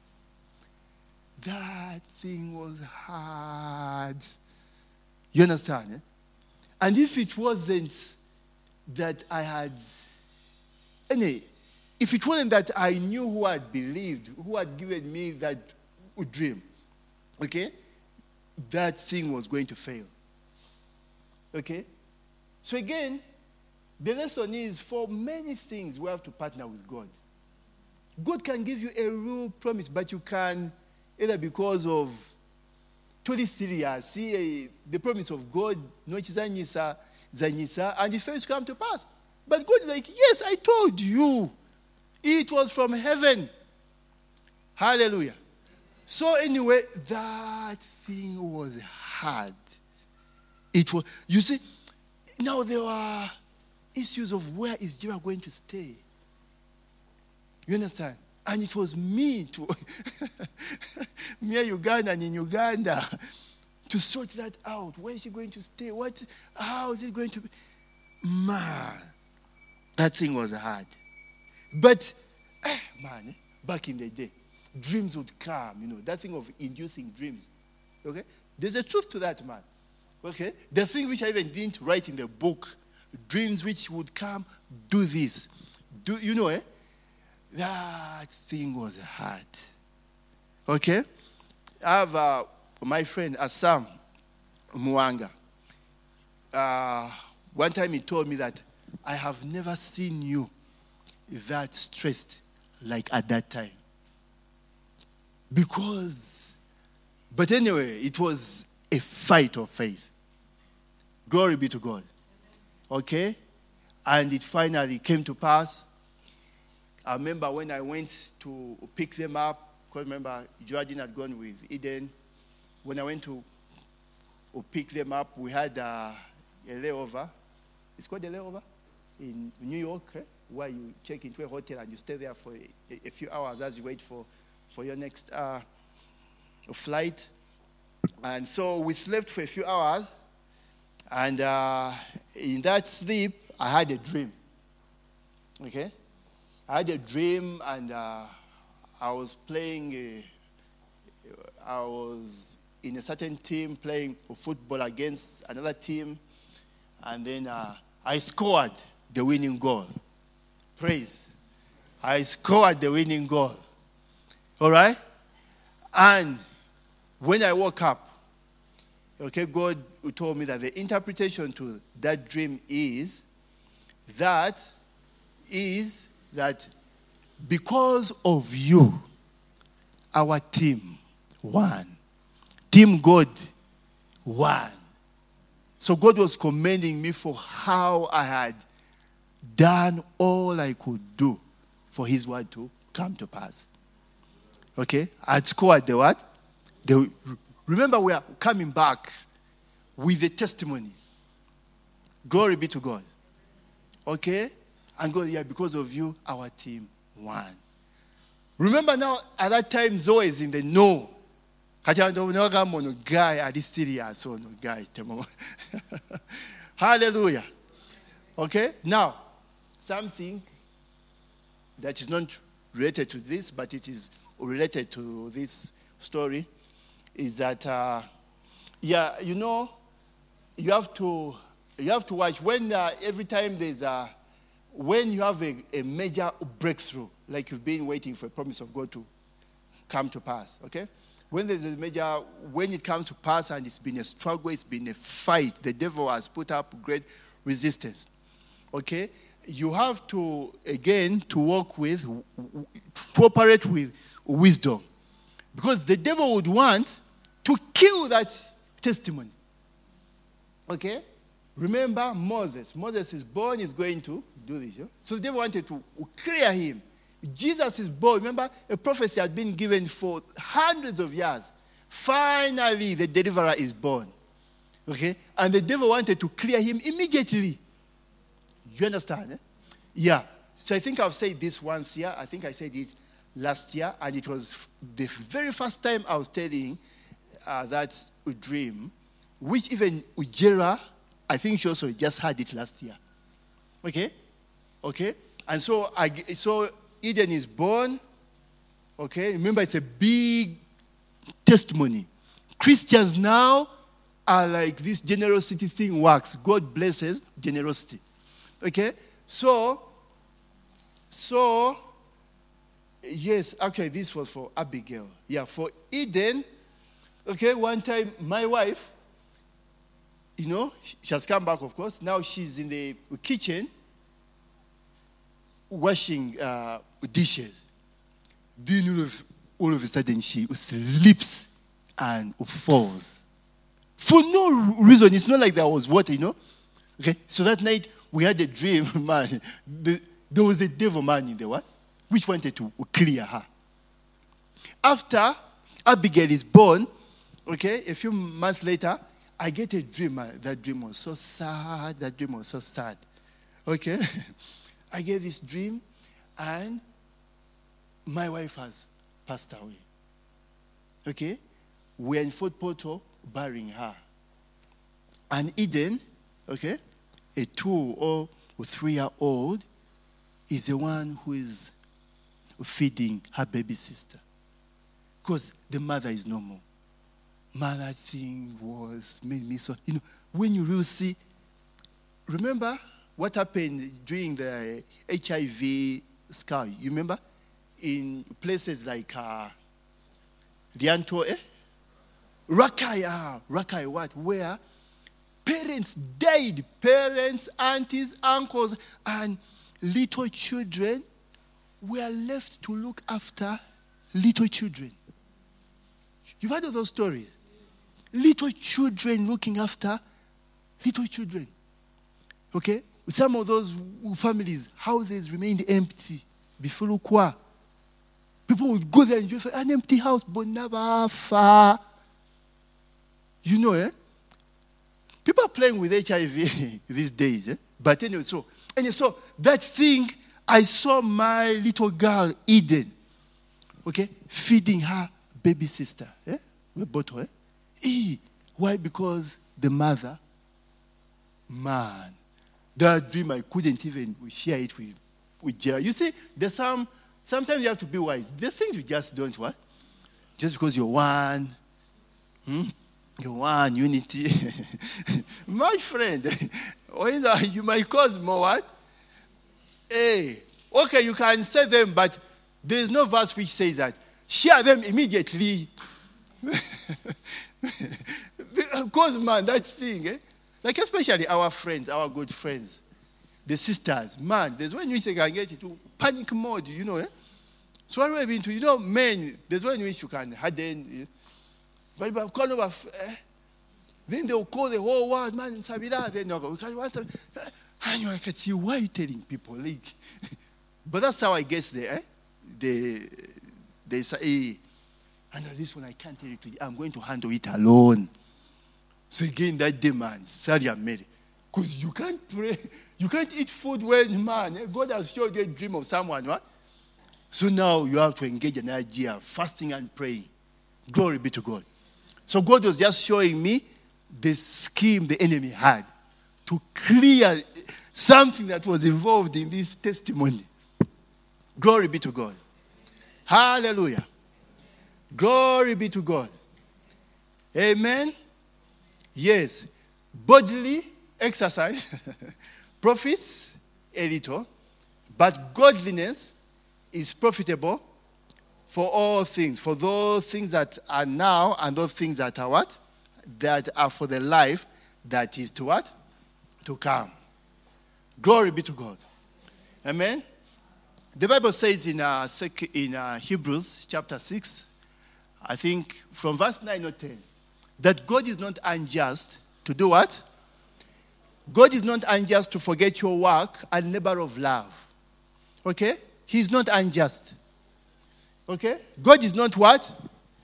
That thing was hard. You understand? Eh? And if it wasn't that I had, anyway, if it wasn't that I knew who had believed, who had given me that dream, okay, that thing was going to fail. Okay? So again, the lesson is for many things we have to partner with God. God can give you a real promise, but you can, either because of totally serious, see uh, the promise of God, no zanyisa, zanyisa, and it fails to come to pass. But God is like, yes, I told you. It was from heaven. Hallelujah. So anyway, that thing was hard. It was, you see, now there were issues of where is Jira going to stay. You understand? And it was me to, me a Ugandan in Uganda, to sort that out. Where is she going to stay? What? How is it going to be? Man, that thing was hard. But, eh, man, back in the day, dreams would come, you know, that thing of inducing dreams. Okay? There's a truth to that, man. Okay? The thing which I even didn't write in the book, dreams which would come, do this. Do you know, eh? That thing was hard. Okay? I have uh, my friend Assam Mwanga. Uh, one time he told me that I have never seen you that stressed like at that time. Because But anyway, it was a fight of faith. Glory be to God. Okay? And it finally came to pass. I remember when I went to pick them up, because remember, Geraldine had gone with Eden. When I went to pick them up, we had uh, a layover. It's called a layover in New York, eh? Where you check into a hotel and you stay there for a, a few hours as you wait for, for your next uh, flight. And so we slept for a few hours. And uh, in that sleep, I had a dream. Okay? I had a dream, and uh, I was playing, a, I was in a certain team playing football against another team. And then uh, I scored the winning goal. Praise. I scored the winning goal. All right? And when I woke up, okay, God told me that the interpretation to that dream is that is that because of you, our team won. Team God won. So God was commending me for how I had done all I could do for his word to come to pass. Okay? I had scored the what? The, remember, we are coming back with the testimony. Glory be to God. Okay? And God, yeah, because of you, our team won. Remember now, at that time, Zoe is in the no. Guy, are this serious? So no guy. Hallelujah. Okay? Now, something that is not related to this, but it is related to this story, is that, uh, yeah, you know, you have to, you have to watch when uh, every time there's a, when you have a, a major breakthrough, like you've been waiting for a promise of God to come to pass, okay? When there's a major, when it comes to pass and it's been a struggle, it's been a fight, the devil has put up great resistance, okay? You have to, again, to work with, to operate with wisdom. Because the devil would want to kill that testimony. Okay? Remember Moses. Moses is born, is going to do this. Yeah? So the devil wanted to clear him. Jesus is born. Remember, a prophecy had been given for hundreds of years. Finally, the deliverer is born. Okay? And the devil wanted to clear him immediately. You understand? Eh? Yeah. So I think I've said this once here. I think I said it last year. And it was the very first time I was telling uh, that dream, which even Ujera, I think she also just had it last year. Okay? Okay? And so, I, so Eden is born. Okay? Remember, it's a big testimony. Christians now are like this generosity thing works. God blesses generosity. Okay? So, so, yes, actually this was for Abigail. Yeah, for Eden, okay, one time my wife, you know, she has come back, of course. Now she's in the kitchen washing uh, dishes. Then all of, all of a sudden she slips and falls. For no reason. It's not like there was water, you know. Okay, so that night we had a dream, man. The, there was a devil man in the what? Which wanted to clear her. After Abigail is born, okay, a few months later, I get a dream. That dream was so sad. That dream was so sad. Okay? I get this dream, and my wife has passed away. Okay? We're in Fort Portal burying her. And Eden, okay, a two or three-year-old, is the one who is feeding her baby sister. Because the mother is no more. Man, that thing was, made me so, you know, when you really see, remember what happened during the H I V scare, you remember? In places like uh, Lianto, eh? Rakai, ah, Rakai what? Where parents died, parents, aunties, uncles, and little children were left to look after little children. You've heard of those stories? Little children looking after little children. Okay? Some of those families, houses remained empty. Before kwa. People would go there and just say, an empty house, but never far. You know, eh? People are playing with H I V these days, eh? But anyway, so, and so that thing, I saw my little girl, Eden, okay, feeding her baby sister, eh? The bottle, eh? E. Why? Because the mother, man, that dream I couldn't even share it with, with Gerald. You see, there's some, sometimes you have to be wise. There's things you just don't what? Just because you're one, hmm? You're one, unity. My friend, you might cause more what? Hey, okay, you can say them, but there's no verse which says that. Share them immediately. Because, man, that thing, eh? Like especially our friends, our good friends, the sisters, man, there's when which they can get into panic mode, you know, eh? So what we've been to, you know, men, there's when which you can harden, eh? But if call over, eh? Then they'll call the whole world, man, in Sabida, then they'll go, and you're like, why are you telling people? Like, but that's how I guess they, eh? They, they say, hey, I know this one I can't tell it to you. I'm going to handle it alone. So again, that day, man, sorry I'm married. Because you can't pray, you can't eat food when, man, God has showed you a dream of someone, what? So now you have to engage an idea, fasting and praying. Glory be to God. So God was just showing me the scheme the enemy had to clear something that was involved in this testimony. Glory be to God. Hallelujah. Glory be to God. Amen. Yes. Bodily exercise profits a little, but godliness is profitable for all things, for those things that are now and those things that are what? That are for the life that is to what? To come. Glory be to God. Amen. The Bible says in uh, in uh, Hebrews chapter six, I think from verse nine or ten, that God is not unjust to do what? God is not unjust to forget your work and labor of love. Okay? He's not unjust. Okay? God is not what?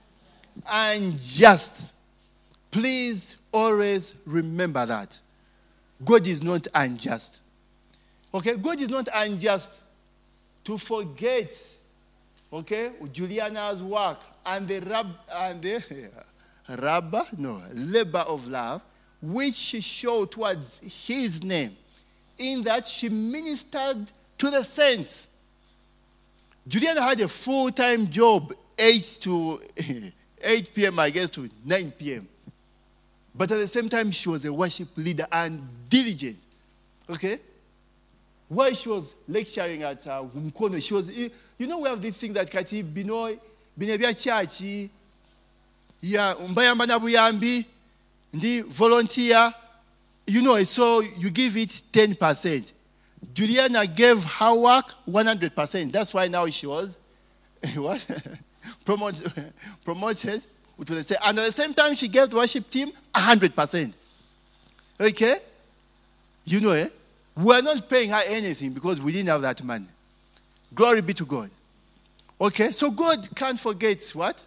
Unjust. Please always remember that. God is not unjust. Okay? God is not unjust to forget, okay, Juliana's work and the rab and the rabba, no, labor of love, which she showed towards his name, in that she ministered to the saints. Juliana had a full-time job, eight to eight p.m., I guess, to nine p.m. But at the same time, she was a worship leader and diligent. Okay? While she was lecturing at uh, Mkono, she was, you know, we have this thing that Kati Binoy, Binebia Chachi, ya Mbayamba Nabuyambi, the volunteer, you know, so you give it ten percent. Juliana gave her work one hundred percent. That's why now she was what? promoted, promoted. Which was, and at the same time, she gave the worship team one hundred percent. Okay? You know, eh? We are not paying her anything because we didn't have that money. Glory be to God. Okay? So God can't forget what?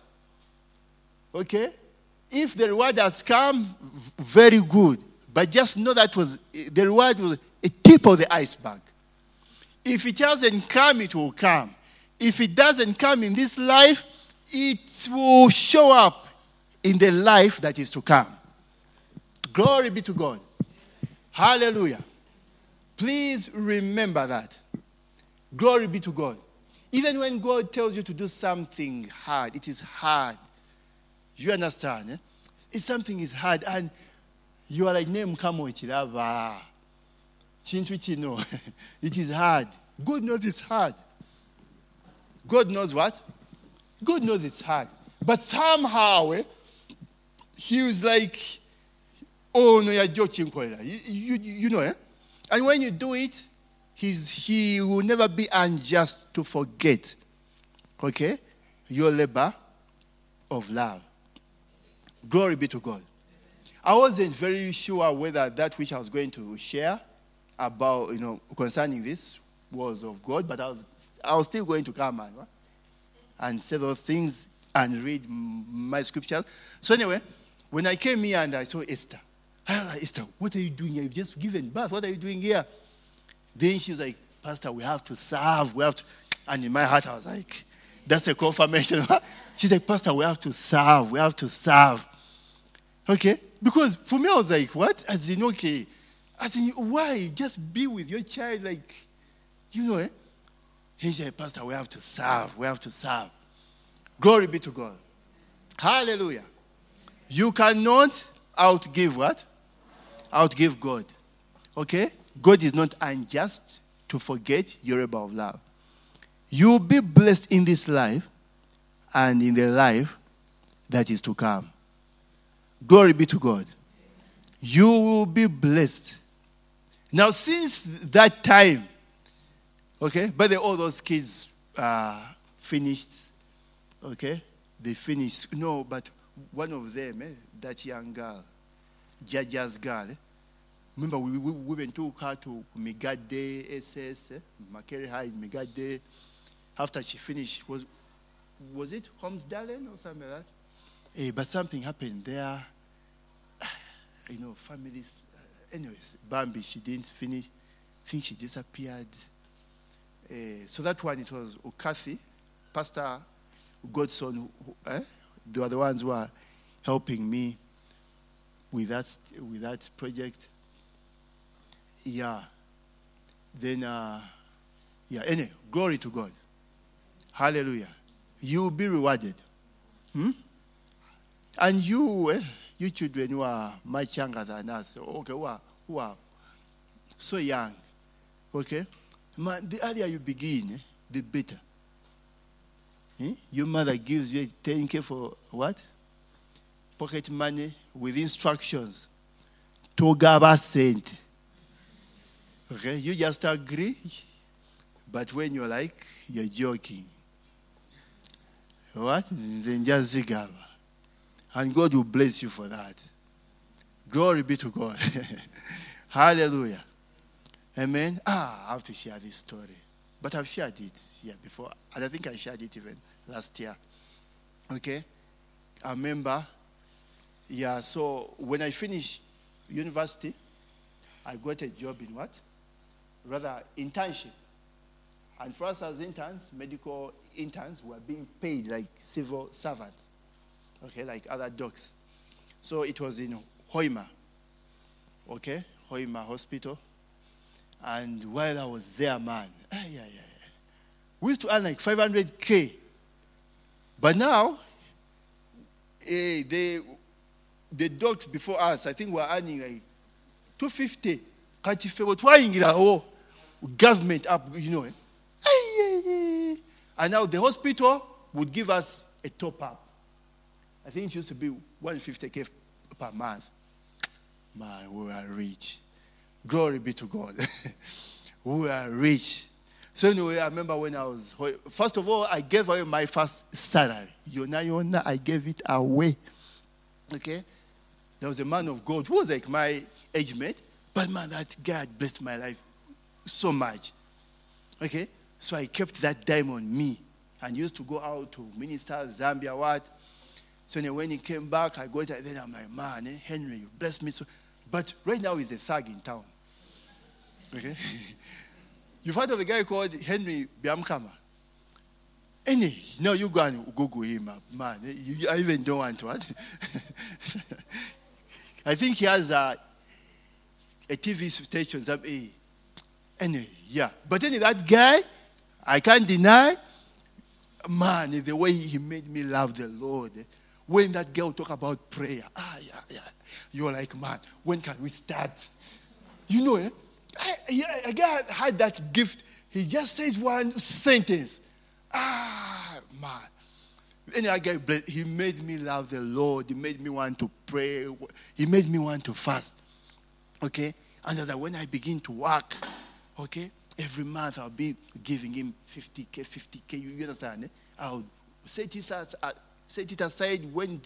Okay? If the reward has come, very good. But just know that was the reward was a tip of the iceberg. If it hasn't come, it will come. If it doesn't come in this life, it will show up in the life that is to come. Glory be to God. Hallelujah. Please remember that. Glory be to God. Even when God tells you to do something hard, it is hard. You understand? Eh? It's something is hard, and you are like, name kamo ichiraba. Chintu chino. It is hard. God knows it's hard. God knows what? God knows it's hard. But somehow, eh, he was like, oh, no, you're joking. You, you, you know, eh? And when you do it, he's, he will never be unjust to forget, okay, your labor of love. Glory be to God. I wasn't very sure whether that which I was going to share about, you know, concerning this was of God, but I was, I was still going to come and, what? and say those things and read my scriptures. So anyway, when I came here and I saw Esther, I was like, Esther, what are you doing here? You've just given birth. What are you doing here? Then she was like, Pastor, we have to serve. We have to. And in my heart, I was like, that's a confirmation. She's like, Pastor, we have to serve. We have to serve. Okay? Because for me, I was like, what? As in, okay. As in, why? Just be with your child, like, you know, eh? He said, Pastor, we have to serve. We have to serve. Glory be to God. Hallelujah. You cannot outgive what? Outgive God. Okay? God is not unjust to forget your labor of love. You will be blessed in this life and in the life that is to come. Glory be to God. You will be blessed. Now, since that time, okay, but the, all those kids uh, finished, okay, they finished. No, but one of them, eh, that young girl, Jaja's girl, eh, remember we, we, we went to her to Migade S S, eh, Makere High, Migade. After she finished, was was it Holmesdalen or something like that? Hey, but something happened there. You know, families. Uh, anyways, Bambi, she didn't finish. I think she disappeared. Uh, so that one, it was Okasi, Pastor Godson. Who, eh? They were the ones who are helping me with that with that project. Yeah. Then, uh, yeah. Anyway, glory to God. Hallelujah. You will be rewarded. Hmm? And you, eh, you children who are much younger than us, okay, who are, who are so young, okay? Man, the earlier you begin, eh, the better. Eh? Your mother gives you ten K for what? Pocket money with instructions. Togaba sent. Okay, you just agree, but when you're like, you're joking. What? Then just zigaba. And God will bless you for that. Glory be to God. Hallelujah. Amen. Ah, I have to share this story. But I've shared it here before. And I think I shared it even last year. Okay? I remember, yeah, so when I finished university, I got a job in what? Rather, internship. And for us as interns, medical interns, were being paid like civil servants. Okay, like other docs. So it was in Hoima. Okay, Hoima Hospital. And while I was there, man, ah, yeah, yeah, yeah. We used to earn like five hundred K. But now, eh, the, the docs before us, I think were earning like two hundred fifty. Can't you feel trying it? Oh, government up, you know. Eh? And now the hospital would give us a top-up. I think it used to be one hundred fifty K per month. Man, we are rich. Glory be to God. We are rich. So anyway, I remember when I was, first of all, I gave away my first salary. Yona, yona, I gave it away. Okay? There was a man of God who was like my age mate, but man, that guy blessed my life so much. Okay? So I kept that dime on me and used to go out to minister, Zambia, what. So then when he came back, I got it. Then I'm like, man, eh, Henry, you blessed me so. But right now he's a thug in town. Okay? You've heard of a guy called Henry Biamkama? Any, no, you go and Google him up. Man, eh, you, I even don't want to. What? I think he has a, a T V station. Some, eh, any, yeah. But anyway, that guy, I can't deny, man, the way he made me love the Lord. When that girl talk about prayer, ah, yeah, yeah. You're like, man, when can we start? You know, eh? I, I, a guy had that gift. He just says one sentence. Ah, man. And that guy, he made me love the Lord. He made me want to pray. He made me want to fast. Okay? And as I, when I begin to work, okay, every month I'll be giving him fifty K, fifty K. You understand? Eh? I'll set it aside, set it aside when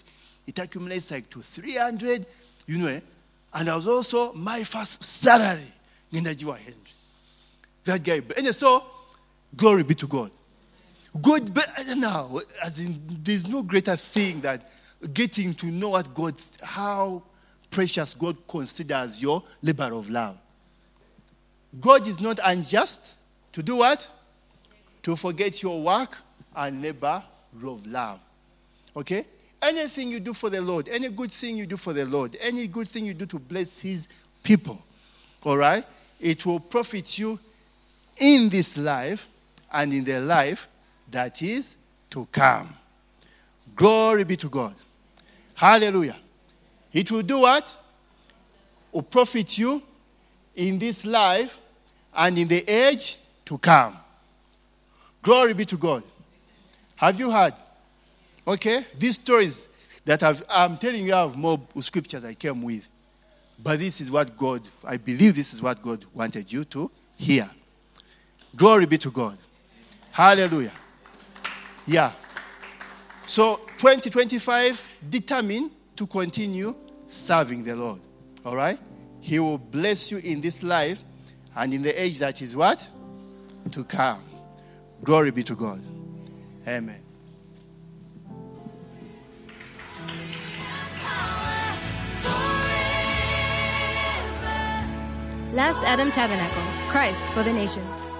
it accumulates like to three hundred, you know. Eh? And I was also my first salary. Ninajiwa Henry. That guy. And so, glory be to God. God, but now, as in, there's no greater thing than getting to know what God, how precious God considers your labor of love. God is not unjust to do what? To forget your work and labor of love. Okay? Anything you do for the Lord, any good thing you do for the Lord, any good thing you do to bless his people, all right, it will profit you in this life and in the life that is to come. Glory be to God. Hallelujah. It will do what? Will profit you in this life and in the age to come. Glory be to God. Have you heard? Okay, these stories that I've, I'm telling you, I have more scriptures I came with. But this is what God, I believe this is what God wanted you to hear. Glory be to God. Hallelujah. Yeah. So twenty twenty-five, determined to continue serving the Lord. All right? He will bless you in this life and in the age that is what? To come. Glory be to God. Amen. Last Adam Tabernacle, Christ for the Nations.